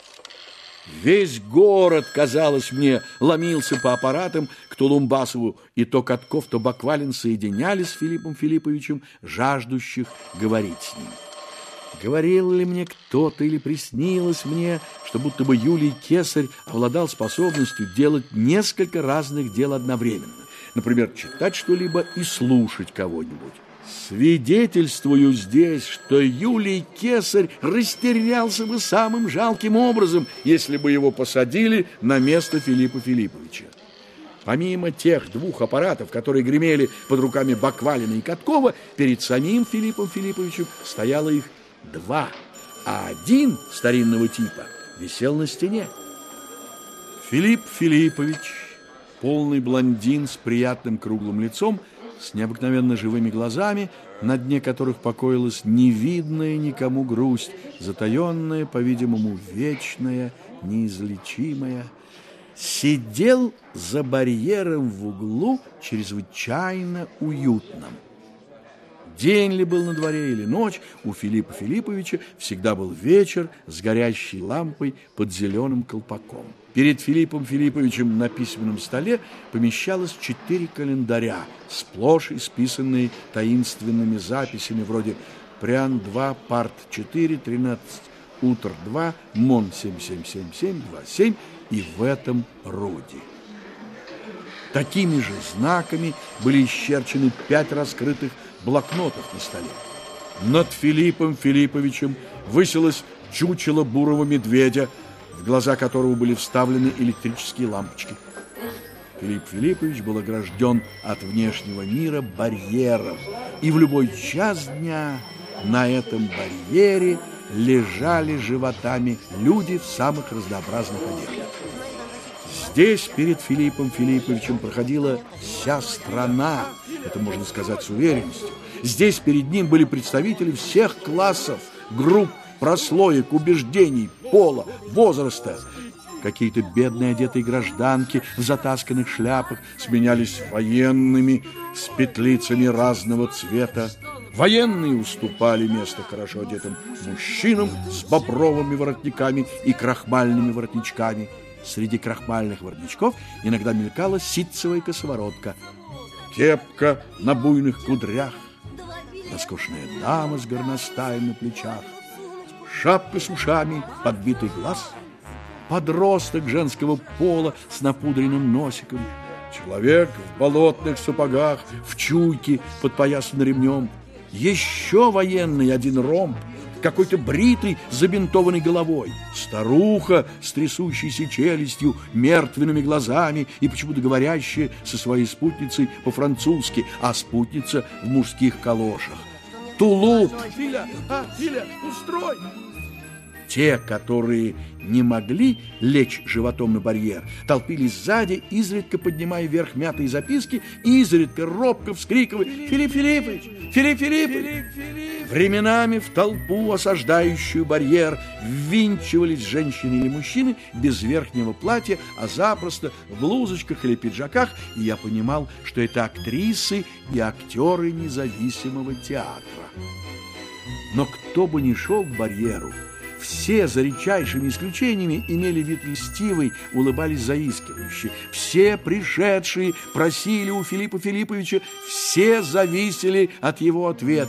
Весь город, казалось мне, ломился по аппаратам к Толумбасову, и то Катков, то Баквалин соединялись с Филиппом Филипповичем, жаждущих говорить с ним. Говорил ли мне кто-то или приснилось мне, что будто бы Юлий Кесарь обладал способностью делать несколько разных дел одновременно? Например, читать что-либо и слушать кого-нибудь. Свидетельствую здесь, что Юлий Кесарь растерялся бы самым жалким образом, если бы его посадили на место Филиппа Филипповича. Помимо тех двух аппаратов, которые гремели под руками Баквалина и Каткова, перед самим Филиппом Филипповичем стояло их два, а один старинного типа висел на стене. Филипп Филиппович, полный блондин с приятным круглым лицом, с необыкновенно живыми глазами, на дне которых покоилась невидная никому грусть, затаенная, по-видимому, вечная, неизлечимая, сидел за барьером в углу чрезвычайно уютном. День ли был на дворе или ночь, у Филиппа Филипповича всегда был вечер с горящей лампой под зеленым колпаком. Перед Филиппом Филипповичем на письменном столе помещалось четыре календаря, сплошь исписанные таинственными записями вроде «Прян два, Парт четыре, тринадцать, Утр два, Мон семь семь семь семь два семь» и в этом роде. Такими же знаками были исчерчены пять раскрытых блокнотов на столе. Над Филиппом Филипповичем высилось чучело бурого медведя, в глаза которого были вставлены электрические лампочки. Филипп Филиппович был огражден от внешнего мира барьером, и в любой час дня на этом барьере лежали животами люди в самых разнообразных одеждах. Здесь перед Филиппом Филипповичем проходила вся страна, это можно сказать с уверенностью. Здесь перед ним были представители всех классов, групп, прослоек, убеждений, пола, возраста. Какие-то бедные одетые гражданки в затасканных шляпах сменялись военными с петлицами разного цвета. Военные уступали место хорошо одетым мужчинам с бобровыми воротниками и крахмальными воротничками. Среди крахмальных воротничков иногда мелькала ситцевая косоворотка, кепка на буйных кудрях, роскошная дама с горностаем на плечах, шапка с ушами, подбитый глаз, подросток женского пола с напудренным носиком, человек в болотных сапогах, в чуйке, подпоясан ремнем, еще военный один ромб, какой-то бритый с забинтованной головой, старуха с трясущейся челюстью, мертвенными глазами и почему-то говорящая со своей спутницей по-французски, а спутница в мужских калошах. Тулуп! Филя, а, Филя, устрой! Те, которые не могли лечь животом на барьер, толпились сзади, изредка поднимая вверх мятые записки, изредка робко вскрикивая: «Филипп Филиппович! Филипп Филиппович!» Временами в толпу, осаждающую барьер, ввинчивались женщины или мужчины без верхнего платья, а запросто в блузочках или пиджаках, и я понимал, что это актрисы и актеры независимого театра. Но кто бы ни шел к барьеру, все, за редчайшими исключениями, имели вид льстивый, улыбались заискивающе. Все пришедшие просили у Филиппа Филипповича, все зависели от его ответа.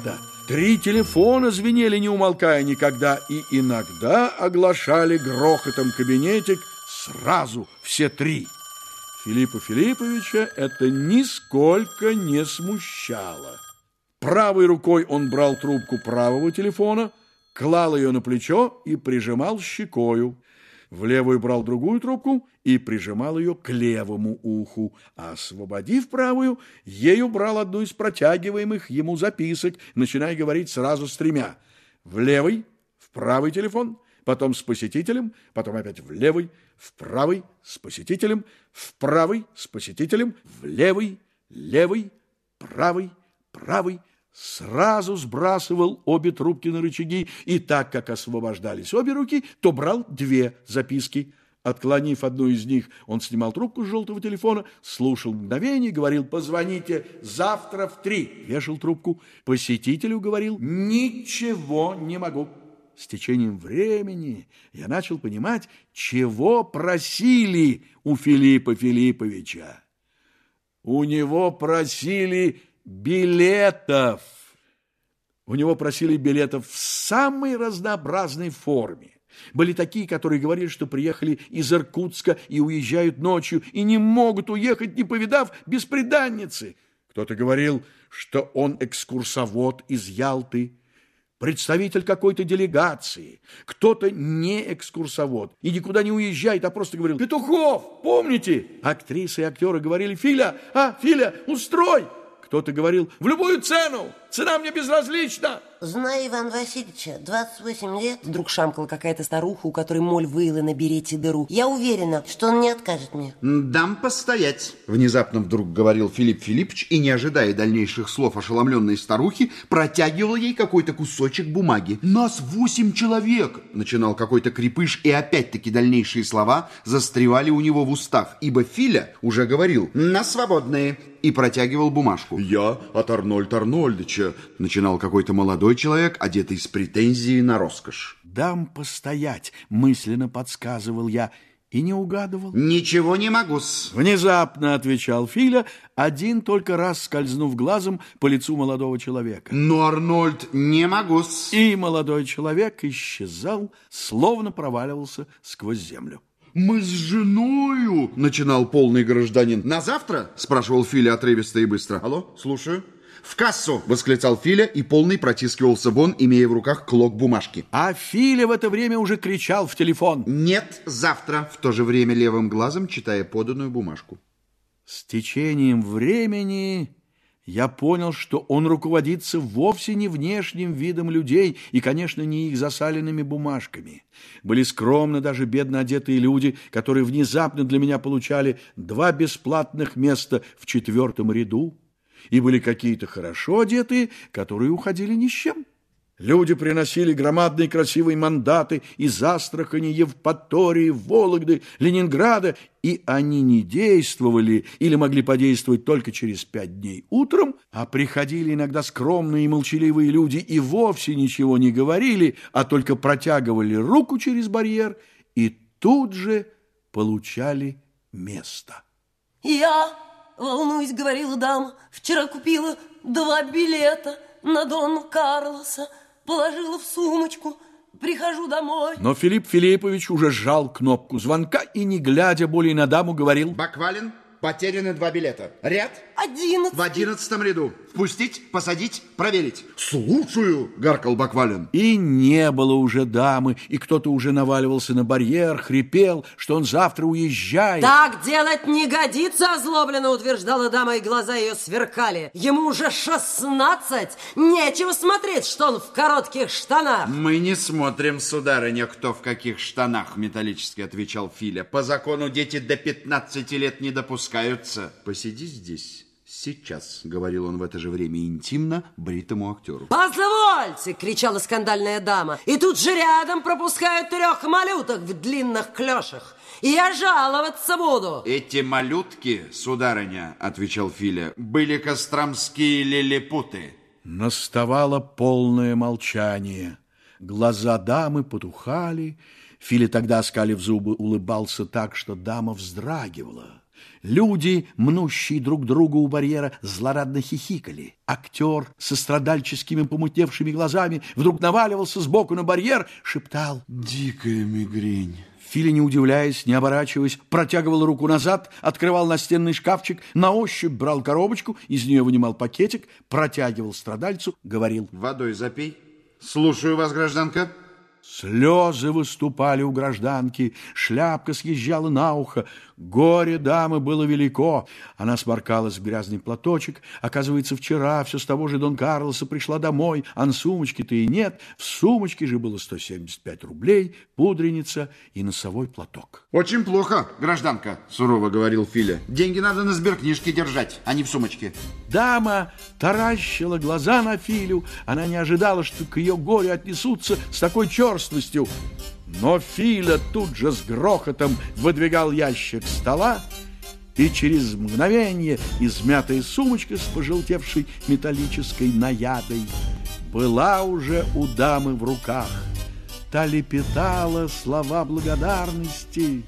Три телефона звенели, не умолкая никогда, и иногда оглашали грохотом кабинетик сразу все три. Филиппа Филипповича это нисколько не смущало. Правой рукой он брал трубку правого телефона, клал ее на плечо и прижимал щекою. В левую брал другую трубку и прижимал ее к левому уху, а освободив правую, ею брал одну из протягиваемых ему записок, начиная говорить сразу с тремя. В левый, в правый телефон, потом с посетителем, потом опять в левый, в правый, с посетителем, в правый, с посетителем, в левый, левый, правый, правый. Сразу сбрасывал обе трубки на рычаги, и так как освобождались обе руки, то брал две записки. Отклонив одну из них, он снимал трубку с желтого телефона, слушал мгновение, говорил: «Позвоните завтра в три». Вешал трубку. Посетителю говорил: «Ничего не могу». С течением времени я начал понимать, чего просили у Филиппа Филипповича. У него просили билетов. У него просили билетов в самой разнообразной форме. Были такие, которые говорили, что приехали из Иркутска и уезжают ночью, и не могут уехать, не повидав бесприданницы. Кто-то говорил, что он экскурсовод из Ялты, представитель какой-то делегации. Кто-то не экскурсовод и никуда не уезжает, а просто говорил: «Петухов, помните?» Актрисы и актеры говорили: «Филя, а, Филя, устрой!» Кто-то говорил: «В любую цену! Цена мне безразлична!» Знаю Ивана Васильевича, двадцать восемь лет. Вдруг шамкала какая-то старуха, у которой моль выла на берете дыру. Я уверена, что он не откажет мне. «Дам постоять», — внезапно вдруг говорил Филипп Филиппович, и, не ожидая дальнейших слов ошеломленной старухи, протягивал ей какой-то кусочек бумаги. «Нас восемь человек», — начинал какой-то крепыш, и опять-таки дальнейшие слова застревали у него в устах, ибо Филя уже говорил «на свободные» и протягивал бумажку. «Я от Арнольда Арнольдовича», — начинал какой-то молодой человек, одетый с претензией на роскошь. «Дам постоять», — мысленно подсказывал я и не угадывал. «Ничего не могу-с». Внезапно отвечал Филя, один только раз скользнув глазом по лицу молодого человека. «Но, Арнольд, не могу-с». И молодой человек исчезал, словно проваливался сквозь землю. «Мы с женою», — начинал полный гражданин. «На завтра?» — спрашивал Филя отрывисто и быстро. «Алло, слушаю». «В кассу!» — восклицал Филя, и полный протискивался вон, имея в руках клок бумажки. А Филя в это время уже кричал в телефон: «Нет, завтра!» в то же время левым глазом читая поданную бумажку. С течением времени я понял, что он руководится вовсе не внешним видом людей и, конечно, не их засаленными бумажками. Были скромно даже бедно одетые люди, которые внезапно для меня получали два бесплатных места в четвертом ряду, и были какие-то хорошо одетые, которые уходили ни с чем. Люди приносили громадные красивые мандаты из Астрахани, Евпатории, Вологды, Ленинграда, и они не действовали или могли подействовать только через пять дней утром, а приходили иногда скромные и молчаливые люди и вовсе ничего не говорили, а только протягивали руку через барьер и тут же получали место. Я, волнуюсь, говорила дама, вчера купила два билета на Дон Карлоса, положила в сумочку, прихожу домой. Но Филипп Филиппович уже сжал кнопку звонка и, не глядя более на даму, говорил: «Баквалин, потеряны два билета. Ряд?» Одиннадцать. «В одиннадцатом ряду. Впустить, посадить, проверить». «Слушаю», — гаркал Баквалин. И не было уже дамы, и кто-то уже наваливался на барьер, хрипел, что он завтра уезжает. Так делать не годится, озлобленно утверждала дама, и глаза ее сверкали. Ему уже шестнадцать, нечего смотреть, что он в коротких штанах. «Мы не смотрим, сударыня, кто в каких штанах», — металлически отвечал Филя. «По закону дети до пятнадцати лет не допускаются». «Посиди здесь». «Сейчас», — говорил он в это же время интимно бритому актеру. «Позвольте!» — кричала скандальная дама. И тут же рядом пропускают трех малюток в длинных клешах. И я жаловаться буду. «Эти малютки, сударыня, — отвечал Филя, — были костромские лилипуты». Наставало полное молчание. Глаза дамы потухали. Филя тогда, оскалив зубы, улыбался так, что дама вздрагивала. Люди, мнущие друг друга у барьера, злорадно хихикали. Актер со страдальческими помутневшими глазами вдруг наваливался сбоку на барьер, шептал: «Дикая мигрень». Филя, не удивляясь, не оборачиваясь, протягивал руку назад, открывал настенный шкафчик, на ощупь брал коробочку, из нее вынимал пакетик, протягивал страдальцу, говорил: «Водой запей. Слушаю вас, гражданка». Слезы выступали у гражданки, шляпка съезжала на ухо. Горе дамы было велико. Она сморкалась в грязный платочек. Оказывается, вчера все с того же Дон Карлоса пришла домой, а на сумочке-то и нет. В сумочке же было сто семьдесят пять рублей, пудреница и носовой платок. «Очень плохо, гражданка», — сурово говорил Филя. «Деньги надо на сберкнижке держать, а не в сумочке». Дама таращила глаза на Филю. Она не ожидала, что к ее горю отнесутся с такой черствостью. Но Филя тут же с грохотом выдвигал ящик стола, и через мгновение измятая сумочка с пожелтевшей металлической наядой была уже у дамы в руках. Та лепетала слова благодарности.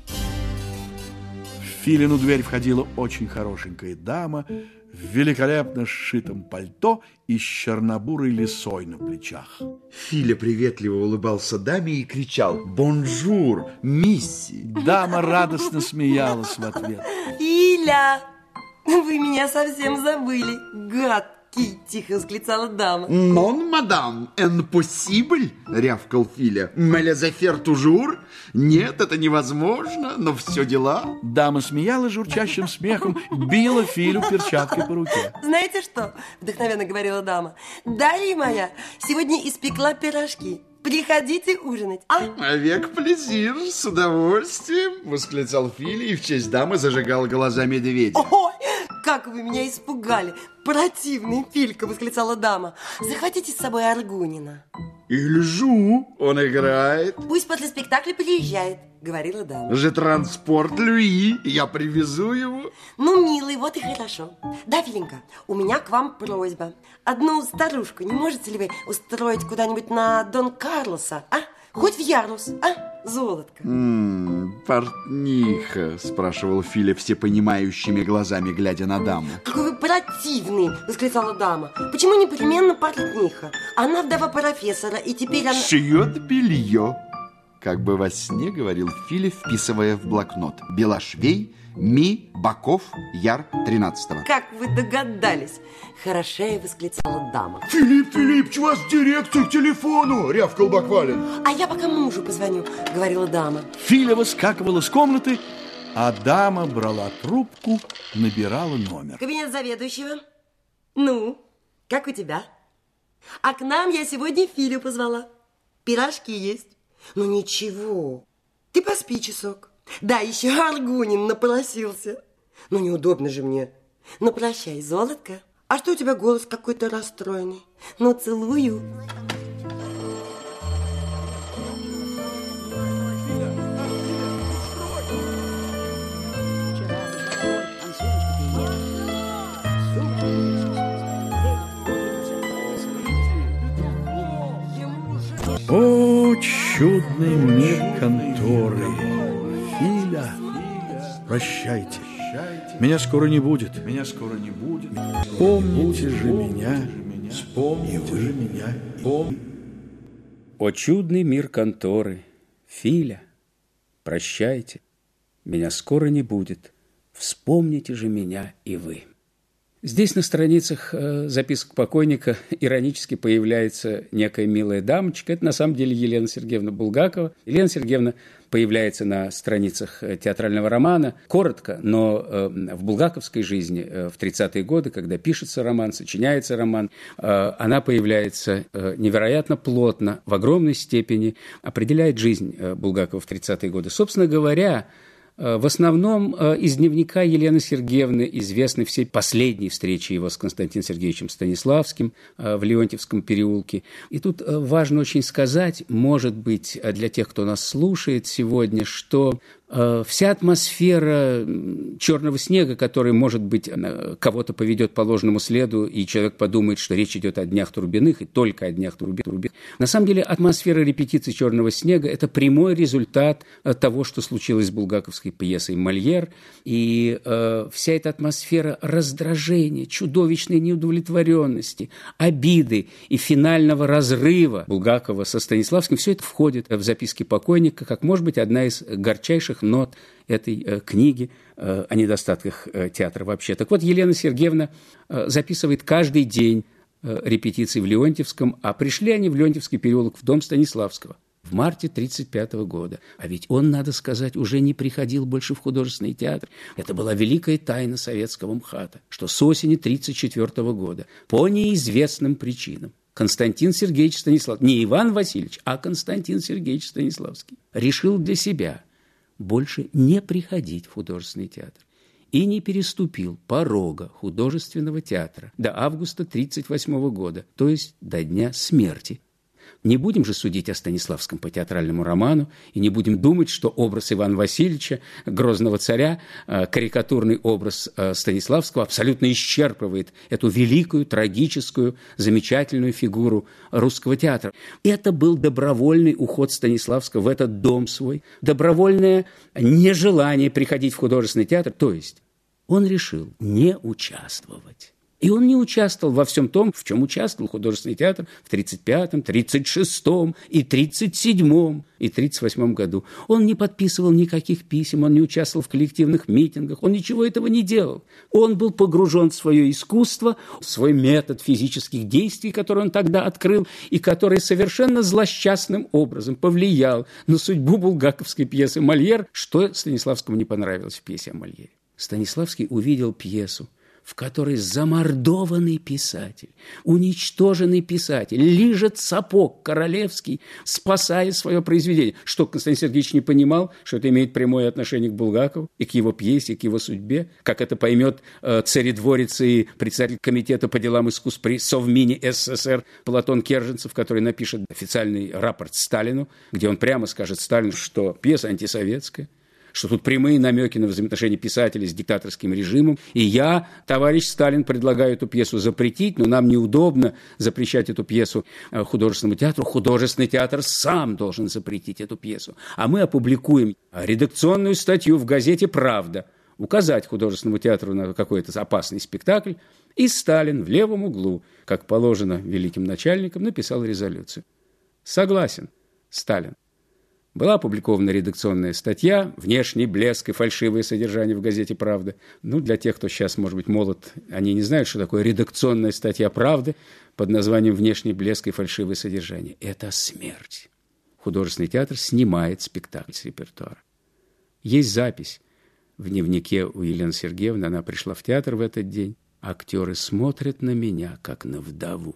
В Филину дверь входила очень хорошенькая дама в великолепно сшитом пальто и с чернобурой лисой на плечах. Филя приветливо улыбался даме и кричал: «Бонжур, мисси!» Дама радостно смеялась в ответ. Филя, вы меня совсем забыли, гадкий, тихо восклицала дама. «Нон, мадам, impossible!» — рявкал Филя. «Mais les affaires toujours?» «Нет, это невозможно, но все дела». Дама смеялась журчащим смехом, била Филю перчаткой по руке. Знаете что? Вдохновенно говорила дама. Дарья моя сегодня испекла пирожки. Приходите ужинать, а? «Avec plaisir, с удовольствием!» — восклицал Филя и в честь дамы зажигал глаза медведя. Ой, как вы меня испугали! Противный Филька, восклицала дама. Захватите с собой Аргунина. «Il joue, он играет». Пусть после спектакля приезжает, говорила дама. «Je transporte lui, я привезу его». Ну, милый, вот и хорошо. Да, Филенька, у меня к вам просьба. Одну старушку не можете ли вы устроить куда-нибудь на Дон Карлоса, а? Хоть в ярус, а, золотко? «М-м, портниха», — спрашивал Филя всепонимающими глазами, глядя на даму. Какой вы противный, восклицала дама. Почему непременно портниха? Она вдова профессора, и теперь она... «Шьет белье», — как бы во сне говорил Филя, вписывая в блокнот. «Белошвей, Ми, Баков, Яр, тринадцатого». Как вы догадались? Хорошея, восклицала дама. Филипп Филиппович, вас директор к телефону, рявкал Баквалин. А я пока мужу позвоню, говорила дама. Филя выскакивала с комнаты, а дама брала трубку, набирала номер. Кабинет заведующего. Ну, как у тебя? А к нам я сегодня Филю позвала. Пирожки есть. Ну ничего, ты поспи часок. Да, еще Аргунин напросился. Ну неудобно же мне. Ну прощай, золотко. А что у тебя голос какой-то расстроенный? Ну целую. О, чудный мир конторы! Филя, прощайте. Меня скоро не будет. Меня скоро не будет. Помните же меня. Вспомните же меня. Помните. О, чудный мир конторы! Филя, прощайте. Меня скоро не будет. Вспомните же меня и вы. Здесь на страницах э, записок покойника иронически появляется некая милая дамочка. Это на самом деле Елена Сергеевна Булгакова. Елена Сергеевна появляется на страницах театрального романа. Коротко, но э, в булгаковской жизни э, в тридцатые годы, когда пишется роман, сочиняется роман, э, она появляется э, невероятно плотно, в огромной степени определяет жизнь э, Булгакова в тридцатые годы. Собственно говоря, в основном из дневника Елены Сергеевны известны все последние встречи его с Константином Сергеевичем Станиславским в Леонтьевском переулке. И тут важно очень сказать, может быть, для тех, кто нас слушает сегодня, что Вся атмосфера «Черного снега», который, может быть, кого-то поведет по ложному следу, и человек подумает, что речь идет о Днях Турбиных, и только о Днях Турбиных. На самом деле атмосфера репетиции «Черного снега» – это прямой результат того, что случилось с булгаковской пьесой «Мольер». И э, вся эта атмосфера раздражения, чудовищной неудовлетворенности, обиды и финального разрыва Булгакова со Станиславским – все это входит в записки покойника, как, может быть, одна из горчайших нот этой э, книги э, о недостатках э, театра вообще. Так вот, Елена Сергеевна э, записывает каждый день э, репетиции в Леонтьевском, а пришли они в Леонтьевский переулок в дом Станиславского в марте тридцать пятого года. А ведь он, надо сказать, уже не приходил больше в художественный театр. Это была великая тайна советского МХАТа, что с осени тридцать четвёртого года по неизвестным причинам Константин Сергеевич Станиславский, не Иван Васильевич, а Константин Сергеевич Станиславский, решил для себя больше не приходить в художественный театр и не переступил порога художественного театра до августа тридцать восьмого года, то есть до дня смерти. Не будем же судить о Станиславском по театральному роману и не будем думать, что образ Ивана Васильевича, грозного царя, карикатурный образ Станиславского абсолютно исчерпывает эту великую, трагическую, замечательную фигуру русского театра. Это был добровольный уход Станиславского в этот дом свой, добровольное нежелание приходить в художественный театр, то есть он решил не участвовать. И он не участвовал во всем том, в чем участвовал художественный театр в тридцать пятом, тридцать шестом и тридцать седьмом и тридцать восьмом году. Он не подписывал никаких писем, он не участвовал в коллективных митингах, он ничего этого не делал. Он был погружен в свое искусство, в свой метод физических действий, который он тогда открыл, и который совершенно злосчастным образом повлиял на судьбу булгаковской пьесы «Мольер», что Станиславскому не понравилось в пьесе о Мольере. Станиславский увидел пьесу, в которой замордованный писатель, уничтоженный писатель, лижет сапог королевский, спасая свое произведение. Что Константин Сергеевич не понимал, что это имеет прямое отношение к Булгакову и к его пьесе, и к его судьбе, как это поймет э, царедворец и председатель комитета по делам искусств при Совмине СССР Платон Керженцев, который напишет официальный рапорт Сталину, где он прямо скажет Сталину, что пьеса антисоветская, что тут прямые намеки на взаимоотношения писателя с диктаторским режимом. И я, товарищ Сталин, предлагаю эту пьесу запретить, но нам неудобно запрещать эту пьесу художественному театру. Художественный театр сам должен запретить эту пьесу. А мы опубликуем редакционную статью в газете «Правда», указать художественному театру на какой-то опасный спектакль. И Сталин в левом углу, как положено великим начальникам, написал резолюцию. Согласен, Сталин. Была опубликована редакционная статья «Внешний блеск и фальшивое содержание» в газете «Правда». Ну, для тех, кто сейчас, может быть, молод, они не знают, что такое редакционная статья «Правды» под названием «Внешний блеск и фальшивое содержание». Это смерть. Художественный театр снимает спектакль с репертуара. Есть запись в дневнике у Елены Сергеевны. Она пришла в театр в этот день. Актеры смотрят на меня, как на вдову.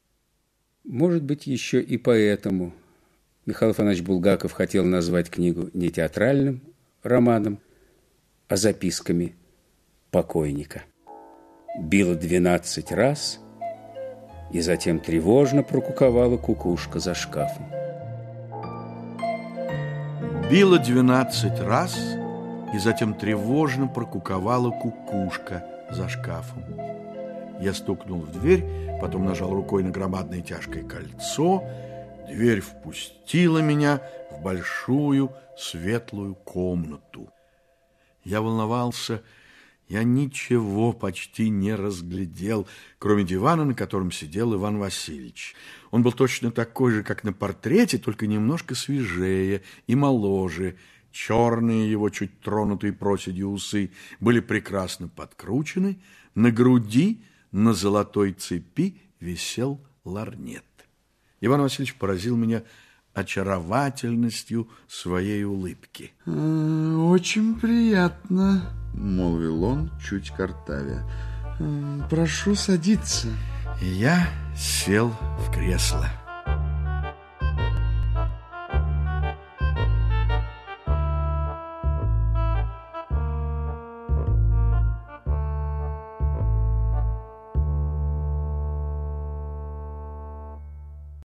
Может быть, еще и поэтому Михаил Афанасьевич Булгаков хотел назвать книгу не театральным романом, а записками покойника. Било двенадцать раз, и затем тревожно прокуковала кукушка за шкафом. Било двенадцать раз, и затем тревожно прокуковала кукушка за шкафом. Я стукнул в дверь, потом нажал рукой на громадное тяжкое кольцо. Дверь впустила меня в большую светлую комнату. Я волновался, я ничего почти не разглядел, кроме дивана, на котором сидел Иван Васильевич. Он был точно такой же, как на портрете, только немножко свежее и моложе. Черные его, чуть тронутые проседью усы, были прекрасно подкручены. На груди, на золотой цепи висел лорнет. Иван Васильевич поразил меня очаровательностью своей улыбки. «Очень приятно», — молвил он, чуть картавя. «Прошу садиться». И я сел в кресло.